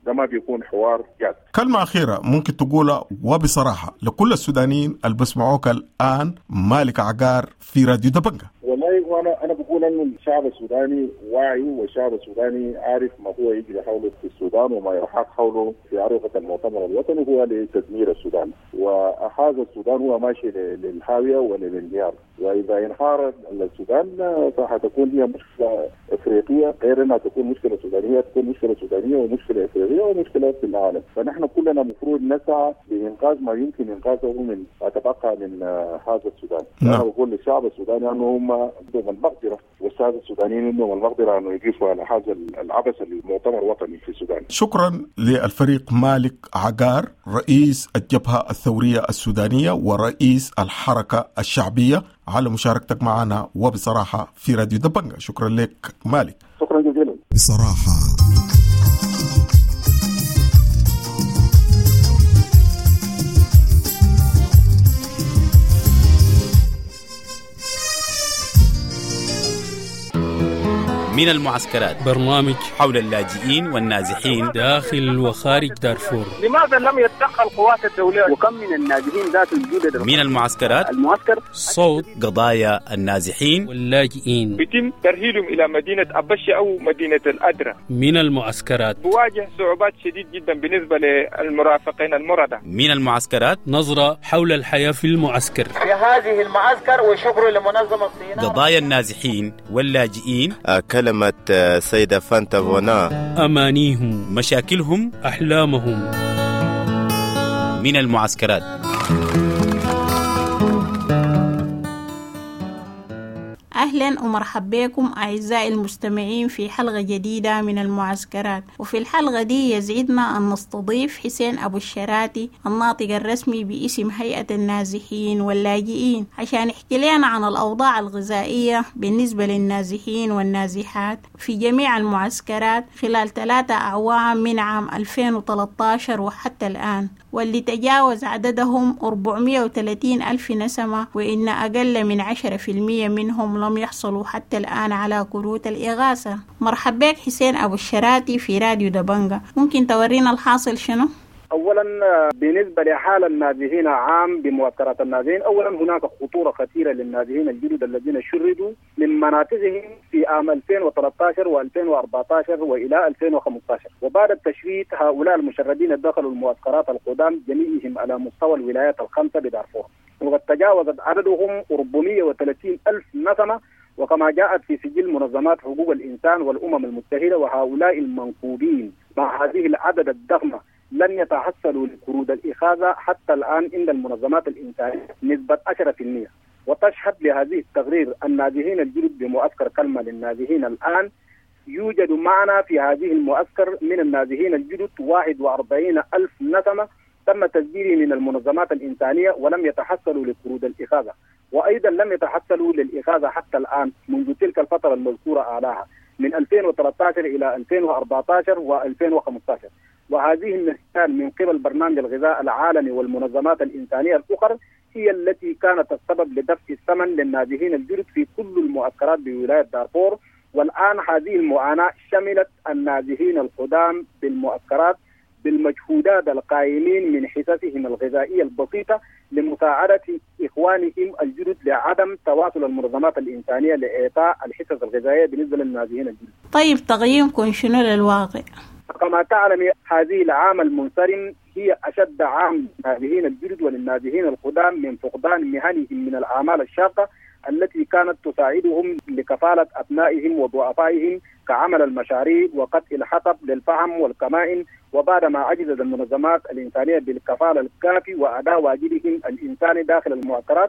ده ما بيكون حوار جاد. كلمة أخيرة ممكن تقولها وبصراحة لكل السودانيين اللي بسمعوك الآن مالك عقار في راديو دبنجة. والله وانا انا بقول انه الشعب السوداني واعي، والشعب السوداني عارف ما هو يجري حوله في السودان وما يحاق حوله في عرضة المؤتمر الوطني هو لتدمير السودان، وهذا السودان هو ماشي للحاوية وللانهيار، واذا انهار السودان فحتكون هي مشكلة افريقية غير انها تكون مشكلة سودانية، تكون مشكلة سودانية ومشكلة افريقية ومشكلة في العالم. فنحن كلنا مفروض نسعى لانقاذ ما يمكن انقاذه من ما تبقى من هذا السودان. انا بقول للشعب السوداني انه هم عندهم المقدرة، والسادة السودانيين عندهم المقدرة انه يقفوا على هذا العبث المؤتمر الوطني في السودان. شكرا للفريق مالك عقار رئيس الجبهة الثورية السودانية ورئيس الحركة الشعبية على مشاركتك معنا وبصراحة في راديو دبنجة. شكرا لك مالك. شكرا جزيلا. بصراحة من المعسكرات، برنامج حول اللاجئين والنازحين داخل وخارج دارفور. لماذا لم يتدخل القوات الدولية؟ وكم من النازحين ذات الجودة؟ من المعسكرات، المعسكر صوت قضايا النازحين واللاجئين، يتم ترحيلهم إلى مدينة أبشة أو مدينة الأدرة. من المعسكرات بواجه صعوبات شديد جدا بالنسبة للمرافقين المردة. من المعسكرات، نظرة حول الحياة في المعسكر. في هذه المعسكر وشكر لمنظمة الصيناء. قضايا النازحين واللاجئين، كلمة سيدة فانتا فونا، أمانيهم، مشاكلهم، أحلامهم. من المعسكرات. أهلا ومرحبا بكم أعزائي المستمعين في حلقة جديدة من المعسكرات. وفي الحلقة دي يسعدنا أن نستضيف حسين أبو الشراتي الناطق الرسمي باسم هيئة النازحين واللاجئين عشان يحكي لنا عن الأوضاع الغذائية بالنسبة للنازحين والنازحات في جميع المعسكرات خلال ثلاثة أعوام من عام ألفين وثلاثة عشر وحتى الآن، واللي تجاوز عددهم أربعمائة وثلاثين ألف نسمة، وإن أقل من عشرة في المئة منهم لم يحصلوا حتى الآن على كروت الإغاثة. مرحبا بك حسين أبو الشراتي في راديو دبنجة، ممكن تورينا الحاصل شنو؟ أولا بالنسبة لحال النازحين عام بمعسكرات النازحين، أولا هناك خطورة خطيرة للنازحين الجدد الذين شردوا من مناطقهم في عام ألفين وثلاثة عشر وألفين وأربعة عشر وإلى ألفين وخمسة عشر، وبعد التشريد هؤلاء المشردين دخلوا المعسكرات القدام جميعهم على مستوى الولايات الخمسة بدارفور، وقد تجاوزت عددهم أربعمائة وثلاثين ألف نسمة، وكما جاءت في سجل منظمات حقوق الإنسان والأمم المتحدة. وهؤلاء المنكوبين مع هذه العدد الضخمة لن يتحصلوا لقروض الإغاثة حتى الآن عند المنظمات الإنسانية نسبة عشرة في المئة. وتشهد لهذه التقرير النازحين الجدد بمعسكر كلمة للنازحين الآن يوجد معنا في هذه المعسكر من النازحين الجدد واحد وأربعين ألف نسمة تم تسجيله من المنظمات الإنسانية ولم يتحصلوا لقروض الإغاثة، وأيضا لم يتحصلوا للإغاثة حتى الآن منذ تلك الفترة المذكورة أعلاها من ألفين وثلاثة عشر إلى ألفين وأربعة عشر وألفين وخمسة عشر. وهذه النسيان من قبل برنامج الغذاء العالمي والمنظمات الإنسانية الأخرى هي التي كانت السبب لدفع الثمن للنازحين الجدد في كل المعسكرات بولاية دارفور. والآن هذه المعاناة شملت النازحين القدام بالمعسكرات بالمجهودات القائمين من حصصهم الغذائية البسيطة لمساعدة إخوانهم الجدد لعدم تواصل المنظمات الإنسانية لإعطاء الحصص الغذائية بالنسبة للنازحين الجدد. طيب تقييمكم شنو للواقع؟ كما تعلم هذه العام المنصرم هي أشد عام للنازحين الجدد وللنازحين القدام من فقدان مهنهم من الأعمال الشاقة التي كانت تساعدهم لكفالة أبنائهم وضعفائهم كعمل المشاريع وقطع الحطب للفحم والكمائن. وبعدما عجزت المنظمات الإنسانية بالكفالة الكافي وأداء واجبهم الإنساني داخل المعسكرات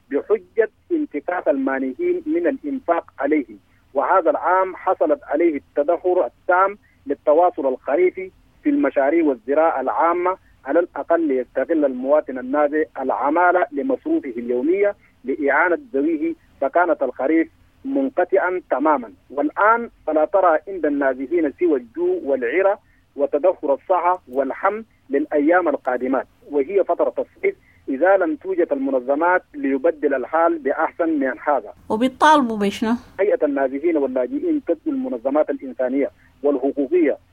بحجة انتكاس المانحين من الإنفاق عليهم. وهذا العام حصلت عليه التدهور التام للتواصل الخريفي في المشاريع والزراعة العامة، على الأقل ليستغل المواطن النازح العمالة لمصروفه اليومية لإعانة ذويه، فكانت الخريف منقطعا تماما. والآن فلا ترى عند النازحين سوى الجوع والعرى وتدهور الصحة والحمل للأيام القادمات، وهي فترة الصيف إذا لم توجد المنظمات ليبدل الحال بأحسن من هذا. وبالطالبوا بشنو؟ هيئة النازحين واللاجئين تدعو المنظمات الإنسانية والحقوقية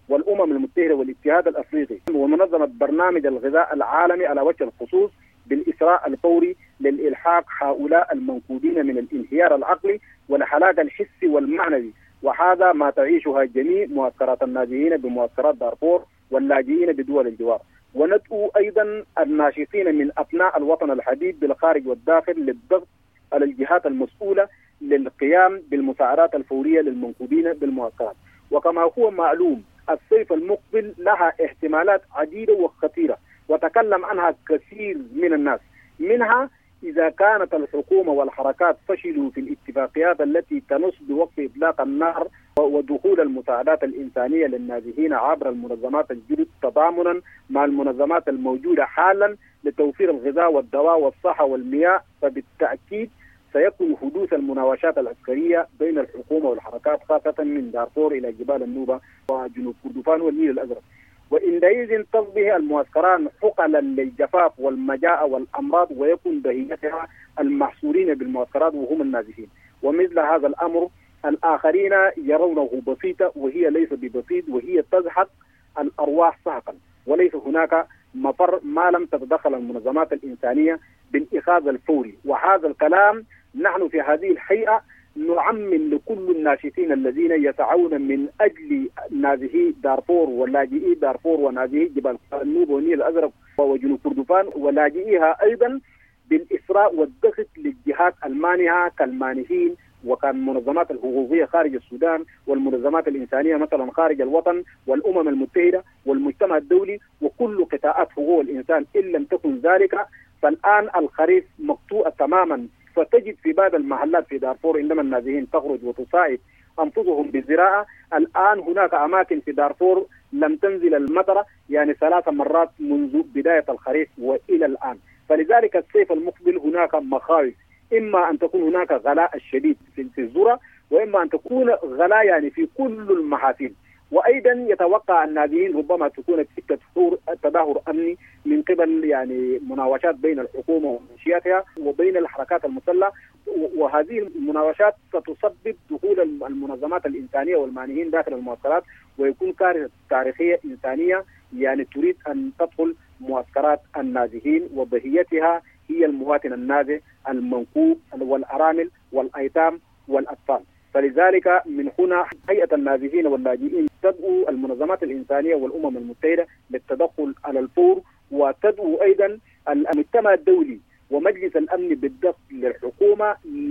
والأمم المتحدة والاتحاد الأفريقي ومنظمة برنامج الغذاء العالمي على وجه الخصوص بالإسراء الفوري للإلحاق هؤلاء المنكوبين من الانهيار العقلي والهلاك الحسي والمعنوي، وهذا ما تعيشها جميع معسكرات النازحين بمعسكرات دارفور واللاجئين بدول الجوار. وندعو أيضا الناشطين من أبناء الوطن الحبيب بالخارج والداخل للضغط على الجهات المسؤولة للقيام بالمساعدات الفورية للمنكوبين بالمعسكرات. وكما هو معلوم الصيف المقبل لها احتمالات عديدة وخطيرة وتكلم عنها كثير من الناس، منها إذا كانت الحكومة والحركات فشلوا في الاتفاقيات التي تنص بوقف إطلاق النار ودخول المساعدات الإنسانية للنازحين عبر المنظمات الجدد تضامنا مع المنظمات الموجودة حالا لتوفير الغذاء والدواء والصحة والمياه، فبالتأكيد سيكون حدوث المناوشات العسكرية بين الحكومة والحركات خاصة من دارفور إلى جبال النوبة وجنوب كردفان والنيل الأزرق. وإندئذ تصبح المعسكرات حقلا للجفاف والمجاعة والأمراض ويكون بهيتها المحصورين بالمعسكرات وهم النازحين. ومثل هذا الأمر الآخرين يرونه بسيطة وهي ليس ببسيط، وهي تزحف الأرواح سحقا، وليس هناك مفر ما لم تتدخل المنظمات الإنسانية بالإخاذ الفوري. وهذا الكلام نحن في هذه الهيئة نعمم لكل الناشطين الذين يسعون من أجل نازحي دارفور ولاجئي دارفور ونازحي جبال النوبة والنيل الأزرق وجنوب كردفان ولاجئيها أيضا بالإسراء والضغط للجهات المانحة كالمانحين وكان منظمات الحقوقية خارج السودان والمنظمات الإنسانية مثلا خارج الوطن والأمم المتحدة والمجتمع الدولي وكل قطاعات حقوق الإنسان. إن لم تكن ذلك فالآن الخريف مقطوع تماما، فتجد في بعض المحلات في دارفور عندما النازحين تخرج وتساعد أنفسهم بالزراعة، الآن هناك أماكن في دارفور لم تنزل المطر يعني ثلاث مرات منذ بداية الخريف وإلى الآن. فلذلك الصيف المقبل هناك مخاوف، إما أن تكون هناك غلاء الشديد في الذرة وإما أن تكون غلاء يعني في كل المحاصيل. وأيضا يتوقع النازحين ربما تكون سكة تدهور أمني من قبل يعني مناوشات بين الحكومة وميليشياتها وبين الحركات المسلحة، وهذه المناوشات ستسبب دخول المنظمات الإنسانية والمانحين داخل المعسكرات ويكون كارثة تاريخية إنسانية يعني تريد أن تدخل معسكرات النازحين وبهيتها هي المواطن النازح المنكوب والأرامل والأيتام والأطفال. فلذلك من هنا هيئة النازحين واللاجئين تدعو المنظمات الإنسانية والأمم المتحدة للتدخل على الفور، وتدعو أيضا المجتمع الدولي ومجلس الأمن بالضغط للحكومة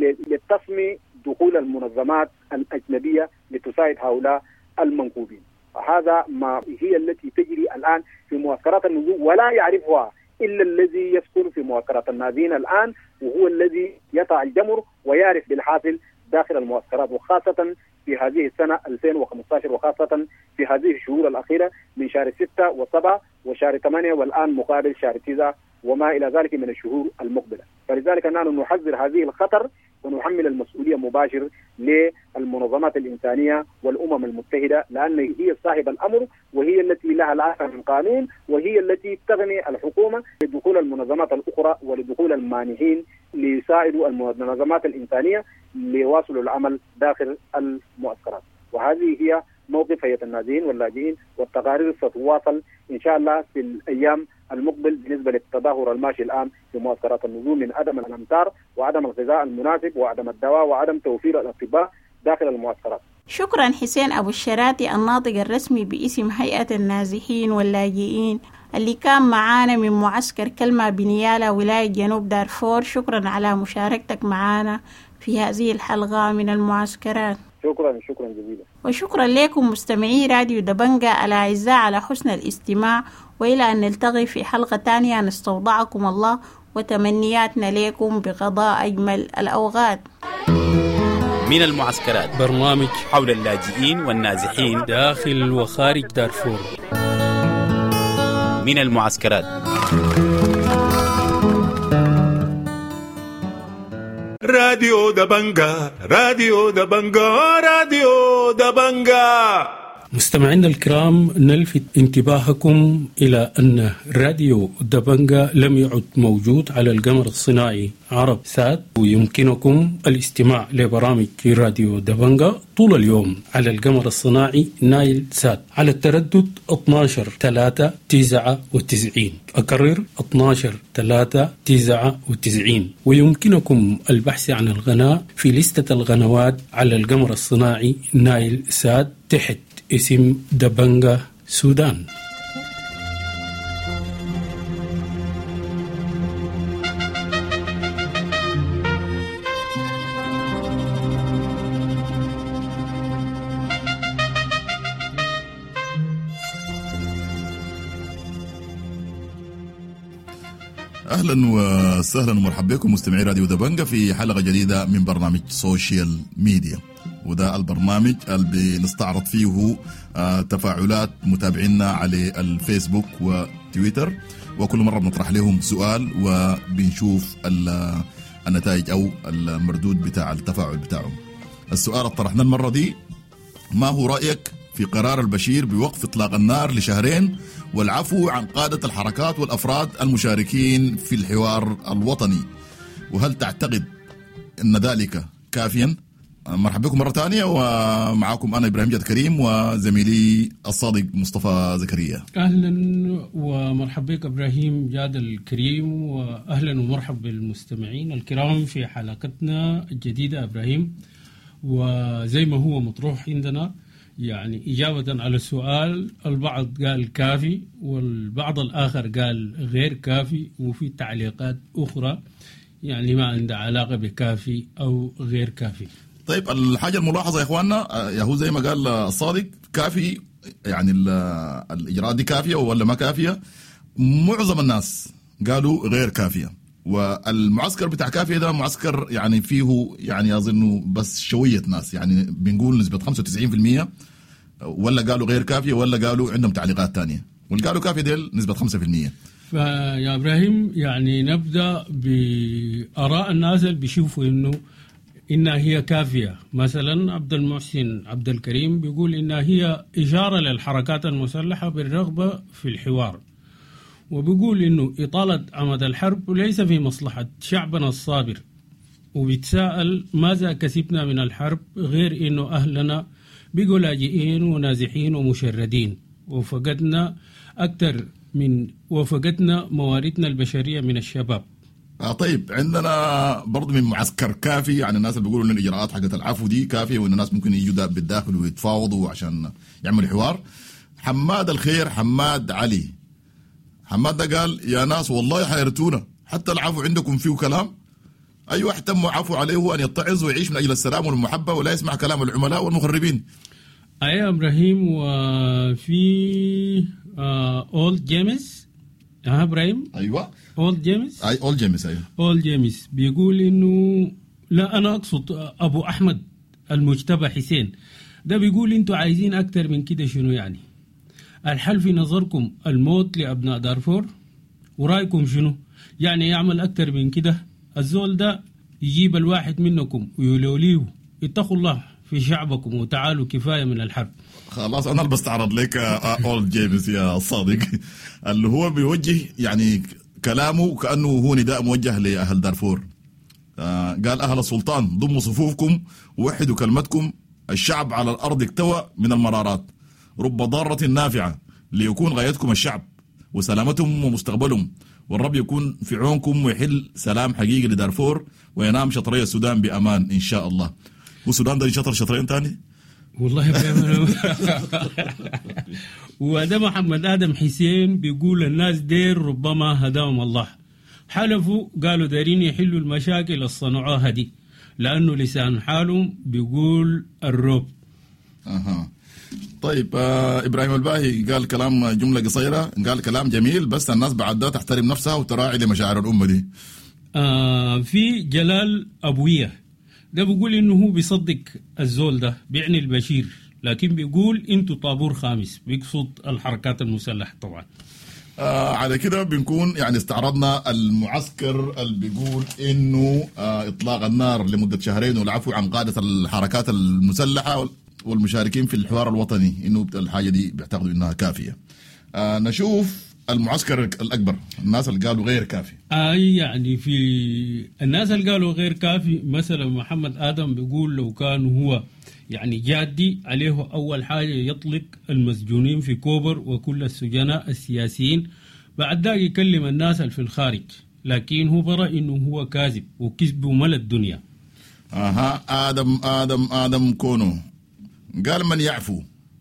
لتصميم دخول المنظمات الأجنبية لتساعد هؤلاء المنكوبين. هذا ما هي التي تجري الآن في معسكرات النزوح ولا يعرفها إلا الذي يسكن في معسكرات النازحين الآن، وهو الذي يطع الجمر ويعرف بالحاصل داخل المعسكرات، وخاصة في هذه السنة ألفين وخمسة عشر وخاصة في هذه الشهور الأخيرة من شهر ستة وسبعة وشهر ثمانية والآن مقابل شهر تسعة وما إلى ذلك من الشهور المقبلة. فلذلك نحن نحذر هذه الخطر ونحمل المسؤولية مباشر للمنظمات الإنسانية والأمم المتحدة، لأن هي صاحب الأمر وهي التي لها العافية من قانون وهي التي تغني الحكومة لدخول المنظمات الأخرى ولدخول المانحين ليساعدوا المنظمات الإنسانية ليواصلوا العمل داخل المعسكرات. وهذه هي موقف هيئة النازحين واللاجئين، والتقارير ستواصل إن شاء الله في الأيام المقبل بالنسبة للتدهور الماشي الآن في معسكرات النزول من عدم الأمطار وعدم الغذاء المناسب وعدم الدواء وعدم توفير الأطباء داخل المعسكرات. شكرا حسين أبو الشراتي الناطق الرسمي باسم هيئة النازحين واللاجئين اللي كان معانا من معسكر كلمة بنيالة ولاية جنوب دارفور. شكرا على مشاركتك معانا في هذه الحلقة من المعسكرات. شكرا شكرا جزيلا. وشكرا لكم مستمعي راديو دبنجة الأعزاء على حسن الاستماع، وإلى أن نلتقي في حلقة تانية نستودعكم الله وتمنياتنا لكم بقضاء أجمل الأوقات. من المعسكرات برنامج حول اللاجئين والنازحين داخل وخارج دارفور. من المعسكرات. راديو دبنجا راديو دبنجا راديو دبنجا مستمعينا الكرام، نلفت انتباهكم إلى أن راديو دبنجا لم يعد موجود على القمر الصناعي عرب سات، ويمكنكم الاستماع لبرامج راديو دبنجا طول اليوم على القمر الصناعي نايل سات على التردد اثنا عشر ثلاثة تسعة وتسعين. أكرر اثنا عشر ثلاثة تسعة وتسعين. ويمكنكم البحث عن القناة في لستة القنوات على القمر الصناعي نايل سات تحت اسم دبنجا سودان. أهلا وسهلا ومرحبا بكم مستمعي راديو دبنجا في حلقة جديدة من برنامج سوشيال ميديا، وده البرنامج اللي بنستعرض فيه تفاعلات متابعينا على الفيسبوك وتويتر، وكل مرة بنطرح لهم سؤال وبنشوف النتائج أو المردود بتاع التفاعل بتاعهم. السؤال اللي طرحناه المرة دي: ما هو رأيك في قرار البشير بوقف إطلاق النار لشهرين والعفو عن قادة الحركات والأفراد المشاركين في الحوار الوطني، وهل تعتقد أن ذلك كافيا؟ مرحبا بكم مرة ثانية، ومعاكم أنا إبراهيم جاد كريم وزميلي الصادق مصطفى زكريا. أهلا ومرحبا بك إبراهيم جاد الكريم، وأهلا ومرحبا بالمستمعين الكرام في حلقتنا الجديدة إبراهيم. وزي ما هو مطروح عندنا، يعني إجابة على السؤال، البعض قال كافي والبعض الآخر قال غير كافي، وفي تعليقات أخرى يعني ما عندها علاقة بكافي أو غير كافي. طيب، الحاجة الملاحظة يا إخواننا، يهو زي ما قال الصادق كافي، يعني الإجراءات دي كافية ولا ما كافية؟ معظم الناس قالوا غير كافية، والمعسكر بتاع كافية ده معسكر يعني فيه يعني أظنه بس شوية ناس، يعني بنقول نسبة خمسة وتسعين بالمية ولا قالوا غير كافية ولا قالوا عندهم تعليقات تانية، واللي قالوا كافية ديل نسبة خمسة بالمية. فيا إبراهيم يعني نبدأ بآراء الناس اللي بيشوفوا إنه إنها هي كافية. مثلا عبد المحسن عبد الكريم بيقول إنها هي إشارة للحركات المسلحة بالرغبة في الحوار، وبيقول إنه إطالة عمد الحرب ليس في مصلحة شعبنا الصابر، وبيتساءل ماذا كسبنا من الحرب غير إنه أهلنا بقوا لاجئين ونازحين ومشردين، وفقدنا أكثر من وفقدنا مواردنا البشرية من الشباب. آه طيب، عندنا برضو من معسكر كافي، يعني الناس اللي بيقولوا ان الاجراءات حقت العفو دي كافيه، وان الناس ممكن يجوا بالداخل ويتفاوضوا عشان يعملوا حوار. حماد الخير حماد علي حماد ده قال: يا ناس والله حيرتونا، حتى العفو عندكم فيه كلام. اي واحد تم عفو عليه هو ان يتعظ ويعيش من اجل السلام والمحبه ولا يسمع كلام العملاء والمخربين. اي ابراهيم، وفي اولد جيمس ها ابراهيم ايوه اولد جيمس اي اولد جيمس ايوه اولد جيمس بيقول انه لا، انا اقصد ابو احمد المجتبى حسين ده، بيقول انتوا عايزين اكتر من كده شنو؟ يعني الحل في نظركم الموت لابناء دارفور؟ ورايكم شنو؟ يعني يعمل اكتر من كده؟ الزول ده يجيب الواحد منكم ويلوليه اتقوا الله في شعبكم وتعالوا كفايه من الحرب. خلاص انا بستعرض لك اولد جيمس يا صادق اللي هو بيوجه يعني كلامه كانه هو نداء موجه لاهل دارفور. آه قال: اهل السلطان ضموا صفوفكم ووحدوا كلمتكم، الشعب على الارض اكتوى من المرارات، رب ضارة نافعة ليكون غايتكم الشعب وسلامتهم ومستقبلهم، والرب يكون في عونكم ويحل سلام حقيقي لدارفور وينام شطري السودان بأمان إن شاء الله. والسودان ده شطر شطرين تاني والله بيعملوا. وده محمد آدم حسين بيقول: الناس دير ربما هداهم الله، حلفوا قالوا دارين يحلوا المشاكل الصنعوها دي، لأنه لسان حالهم بيقول الروب. أها طيب، آه إبراهيم الباهي قال كلام جملة قصيرة، قال كلام جميل، بس الناس بعد ده تحترم نفسها وتراعي لمشاعر الأمة دي. آه في جلال أبوية ده بيقول إنه هو بيصدق الزول ده بيعني البشير، لكن بيقول انتوا طابور خامس، بيقصد الحركات المسلحة طبعا. آه على كده بنكون يعني استعرضنا المعسكر اللي بيقول انه آه اطلاق النار لمدة شهرين والعفو عن قادة الحركات المسلحة والمشاركين في الحوار الوطني إنه الحاجة دي بيعتقدوا إنها كافية. آه نشوف المعسكر الأكبر، الناس اللي قالوا غير كافي. أي يعني في الناس اللي قالوا غير كافي مثلا محمد آدم بيقول لو كان هو يعني جادي عليه أول حاجة يطلق المسجونين في كوبر وكل السجناء السياسيين، بعد ذلك يكلم الناس اللي في الخارج، لكن هو برأى إنه هو كاذب وكذب ملا الدنيا. أها آدم آدم آدم كونو قال من يعفو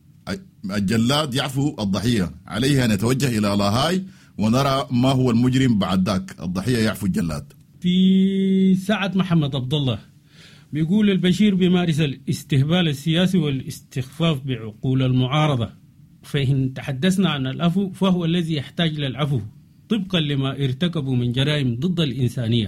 الجلاد يعفو الضحية، عليه أن يتوجه إلى لاهاي ونرى ما هو المجرم بعد ذاك، الضحية يعفو الجلاد. في ساعة محمد عبد الله بيقول البشير بيمارس الاستهبال السياسي والاستخفاف بعقول المعارضة، فإن تحدثنا عن العفو فهو الذي يحتاج للعفو طبقا لما ارتكبوا من جرائم ضد الإنسانية.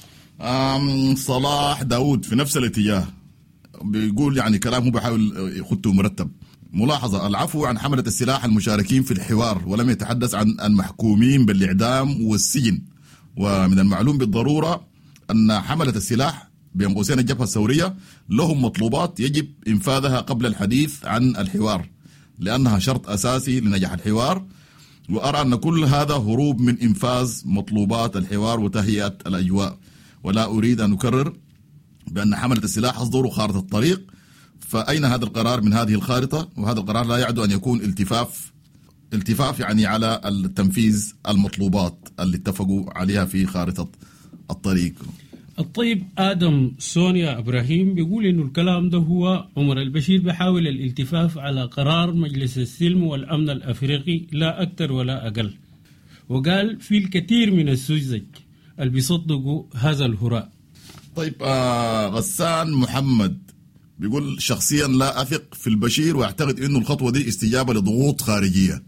أم صلاح داود في نفس الاتجاه بيقول يعني كلام هو بيحاول يخطه مرتب. ملاحظة: العفو عن حملة السلاح المشاركين في الحوار، ولم يتحدث عن المحكومين بالإعدام والسجن. ومن المعلوم بالضرورة أن حملة السلاح بين قوسين الجبهة الثورية لهم مطلوبات يجب إنفاذها قبل الحديث عن الحوار، لأنها شرط أساسي لنجاح الحوار. وأرى أن كل هذا هروب من إنفاذ مطلوبات الحوار وتهيئة الأجواء، ولا أريد أن أكرر بأن حملة السلاح أصدروا خارطة الطريق، فأين هذا القرار من هذه الخارطة؟ وهذا القرار لا يعد أن يكون التفاف التفاف يعني على التنفيذ المطلوبات اللي اتفقوا عليها في خارطة الطريق. الطيب آدم سونيا إبراهيم بيقول إنه الكلام ده هو عمر البشير بيحاول الالتفاف على قرار مجلس السلم والأمن الأفريقي لا أكثر ولا أقل، وقال في الكثير من السذج اللي بيصدقوا هذا الهراء. طيب آه غسان محمد بيقول شخصيا لا أثق في البشير واعتقد إنه الخطوة دي استجابة لضغوط خارجية.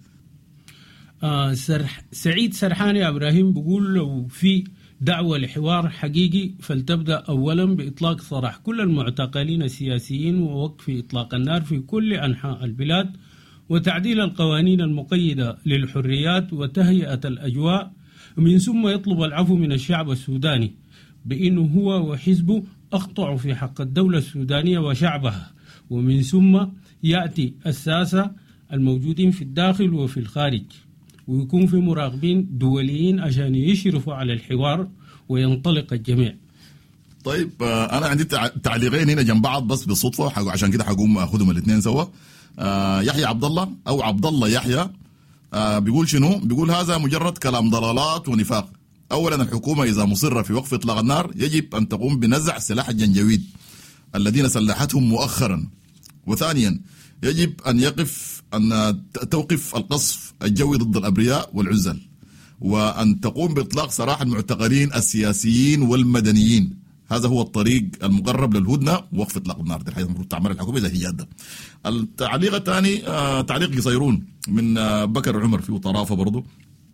آه سرح سعيد سرحاني إبراهيم بيقول لو في دعوة لحوار حقيقي فلتبدأ أولا بإطلاق سراح كل المعتقلين السياسيين ووقف إطلاق النار في كل أنحاء البلاد وتعديل القوانين المقيدة للحريات وتهيئة الأجواء، من ثم يطلب العفو من الشعب السوداني بأنه هو وحزبه أخطأوا في حق الدولة السودانية وشعبها، ومن ثم يأتي الساسة الموجودين في الداخل وفي الخارج، ويكون في مراقبين دوليين عشان يشرفوا على الحوار وينطلق الجميع. طيب آه أنا عندي تعليقين هنا جنب بعض بس بالصدفة، عشان كده حقوم أخذهم الاثنين سوا. آه يحيى عبد الله أو عبد الله يحيى آه بيقول شنو؟ بيقول هذا مجرد كلام ضلالات ونفاق. أولا الحكومة إذا مصرة في وقف إطلاق النار يجب أن تقوم بنزع سلاح الجنجويد الذين سلحتهم مؤخرا، وثانيا يجب أن يقف أن توقف القصف الجوي ضد الأبرياء والعزل، وأن تقوم بإطلاق سراح المعتقلين السياسيين والمدنيين. هذا هو الطريق المقرب للهدنة ووقف إطلاق النار. دي الحاجة المفروض تعمل الحكومة إذا هي جادة. التعليق الثاني آه تعليق قصيرون من آه بكر عمر في طرافة برضو.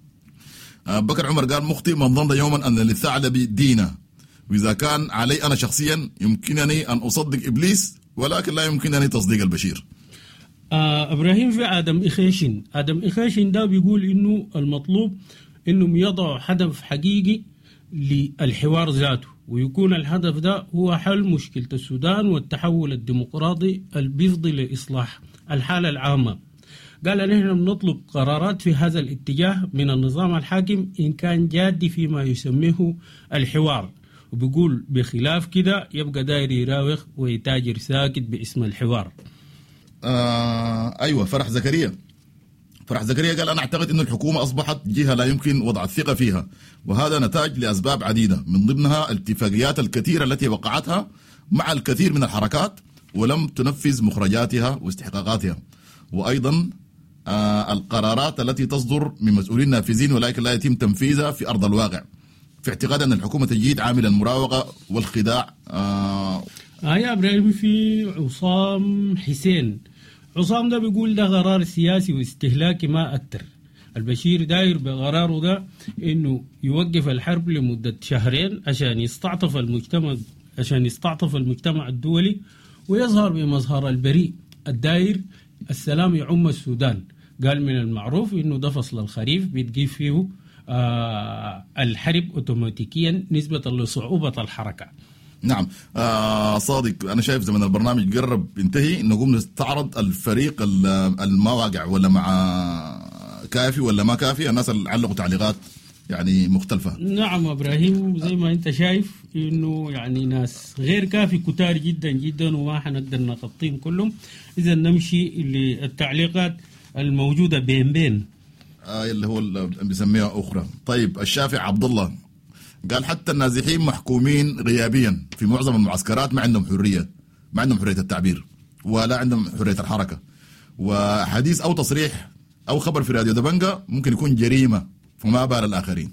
آه بكر عمر قال مخطئ من ظن يوما أن للثعلب دينا، وإذا كان علي أنا شخصيا يمكنني أن أصدق إبليس ولكن لا يمكنني تصديق البشير. آه إبراهيم في آدم إخيشن آدم إخيشن ده بيقول إنه المطلوب إنهم يضعوا هدف حقيقي للحوار ذاته، ويكون الهدف ده هو حل مشكلة السودان والتحول الديمقراطي البيفضي لإصلاح الحالة العامة. قال نحن بنطلب قرارات في هذا الاتجاه من النظام الحاكم إن كان جادي فيما يسميه الحوار، وبيقول بخلاف كده يبقى داير يراوغ ويتاجر ساكت باسم الحوار. آه أيوة فرح زكريا فرح زكريا قال أنا أعتقد أن الحكومة أصبحت جهة لا يمكن وضع الثقة فيها، وهذا نتاج لأسباب عديدة من ضمنها الاتفاقيات الكثيرة التي وقعتها مع الكثير من الحركات ولم تنفذ مخرجاتها واستحقاقاتها، وأيضا آه القرارات التي تصدر من مسؤولين نافذين ولكن لا يتم تنفيذها في أرض الواقع، في اعتقاد أن الحكومة تجيد عامل المراوغة والخداع. آه آه يا إبراهيم في عصام حسين عصام ده بيقول ده قرار سياسي واستهلاكي ما أكتر. البشير داير بقراره ده إنه يوقف الحرب لمدة شهرين عشان يستعطف المجتمع عشان يستعطف المجتمع الدولي ويظهر بمظهر البريء الداير السلام يعم السودان. قال من المعروف إنه ده فصل الخريف بيتجيب فيه آه الحرب أوتوماتيكيا نسبة لصعوبة الحركة. نعم. آه صادق، أنا شايف زمن البرنامج قرب ينتهي، نقوم نستعرض الفريق المواقع ولا مع كافي ولا ما كافي. الناس اللي علقوا تعليقات يعني مختلفة. نعم إبراهيم، زي ما أنت شايف إنه يعني ناس غير كافي كتار جدا جدا وما حنقدر نغطيهم كلهم. إذا نمشي للتعليقات الموجودة بين بين آه اللي هو اللي بيسميها أخرى. طيب الشافع عبد الله قال حتى النازحين محكومين غيابيا في معظم المعسكرات، ما عندهم حرية، ما عندهم حرية التعبير ولا عندهم حرية الحركة، وحديث أو تصريح أو خبر في راديو دبنجة ممكن يكون جريمة، فما بال الآخرين.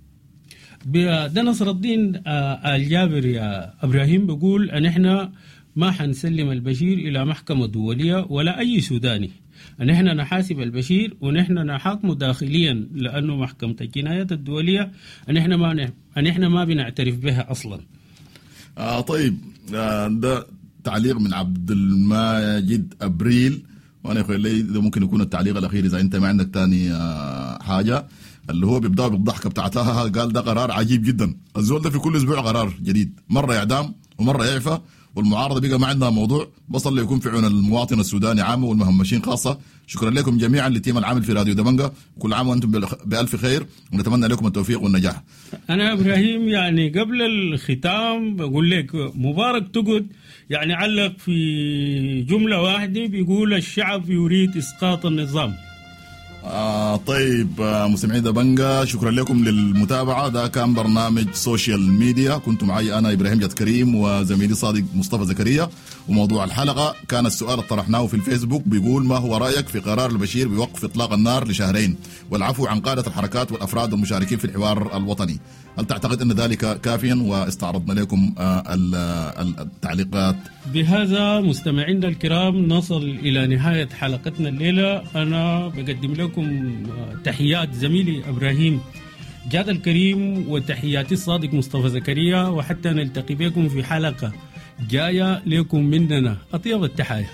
ده نصر الدين الجابر يا إبراهيم بيقول أن إحنا ما حنسلم البشير إلى محكمة دولية ولا أي سوداني، أن إحنا نحاسب البشير ونحن نحاكمه داخليا، لأنه محكمة الجنايات الدولية أن إحنا ما ن... أن إحنا ما بنعترف بها أصلا. آه طيب، آه ده تعليق من عبد الماجد أبريل، وأنا أقول لي ده ممكن يكون التعليق الأخير إذا أنت ما عندك تاني آه حاجة، اللي هو بيبدأ بالضحكة بتاعتها. قال ده قرار عجيب جدا، الزول ده في كل أسبوع قرار جديد، مرة إعدام ومرة يعفى، والمعارضة بقى ما عندها موضوع، بصل لي يكون في عون المواطن السوداني عامة والمهمشين خاصة. شكرا لكم جميعا لتيم العامل في راديو دبنجة، كل عام وأنتم بألف خير، ونتمنى لكم التوفيق والنجاح. أنا إبراهيم يعني قبل الختام بقول لك مبارك تقعد يعني علق في جملة واحدة بيقول الشعب يريد إسقاط النظام. آه طيب، آه مستمعين دبنجة شكرا لكم للمتابعة. ده كان برنامج سوشيال ميديا، كنت معي أنا إبراهيم جد كريم وزميلي صادق مصطفى زكريا، وموضوع الحلقة كان السؤال اللي طرحناه في الفيسبوك بيقول ما هو رأيك في قرار البشير بوقف إطلاق النار لشهرين والعفو عن قادة الحركات والأفراد المشاركين في الحوار الوطني؟ هل تعتقد أن ذلك كافيا؟ واستعرضنا لكم آه التعليقات. بهذا مستمعينا الكرام نصل إلى نهاية حلقتنا الليلة. أنا بقدم لكم تحيات زميلي إبراهيم جاد الكريم وتحياتي الصادق مصطفى زكريا، وحتى نلتقي بكم في حلقة جاية لكم مننا أطيب التحايا.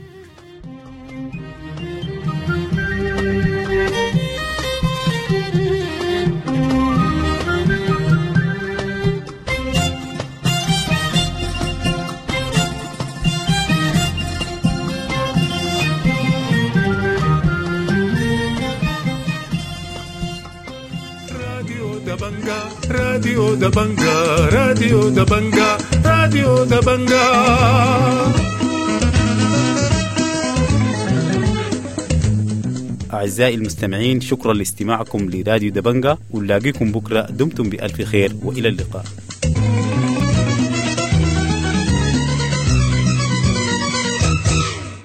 راديو دبنجة راديو دبنجة راديو دبنجة. أعزائي المستمعين، شكرا لاستماعكم لراديو دبنجة، ونلاقيكم بكرة. دمتم بألف خير وإلى اللقاء.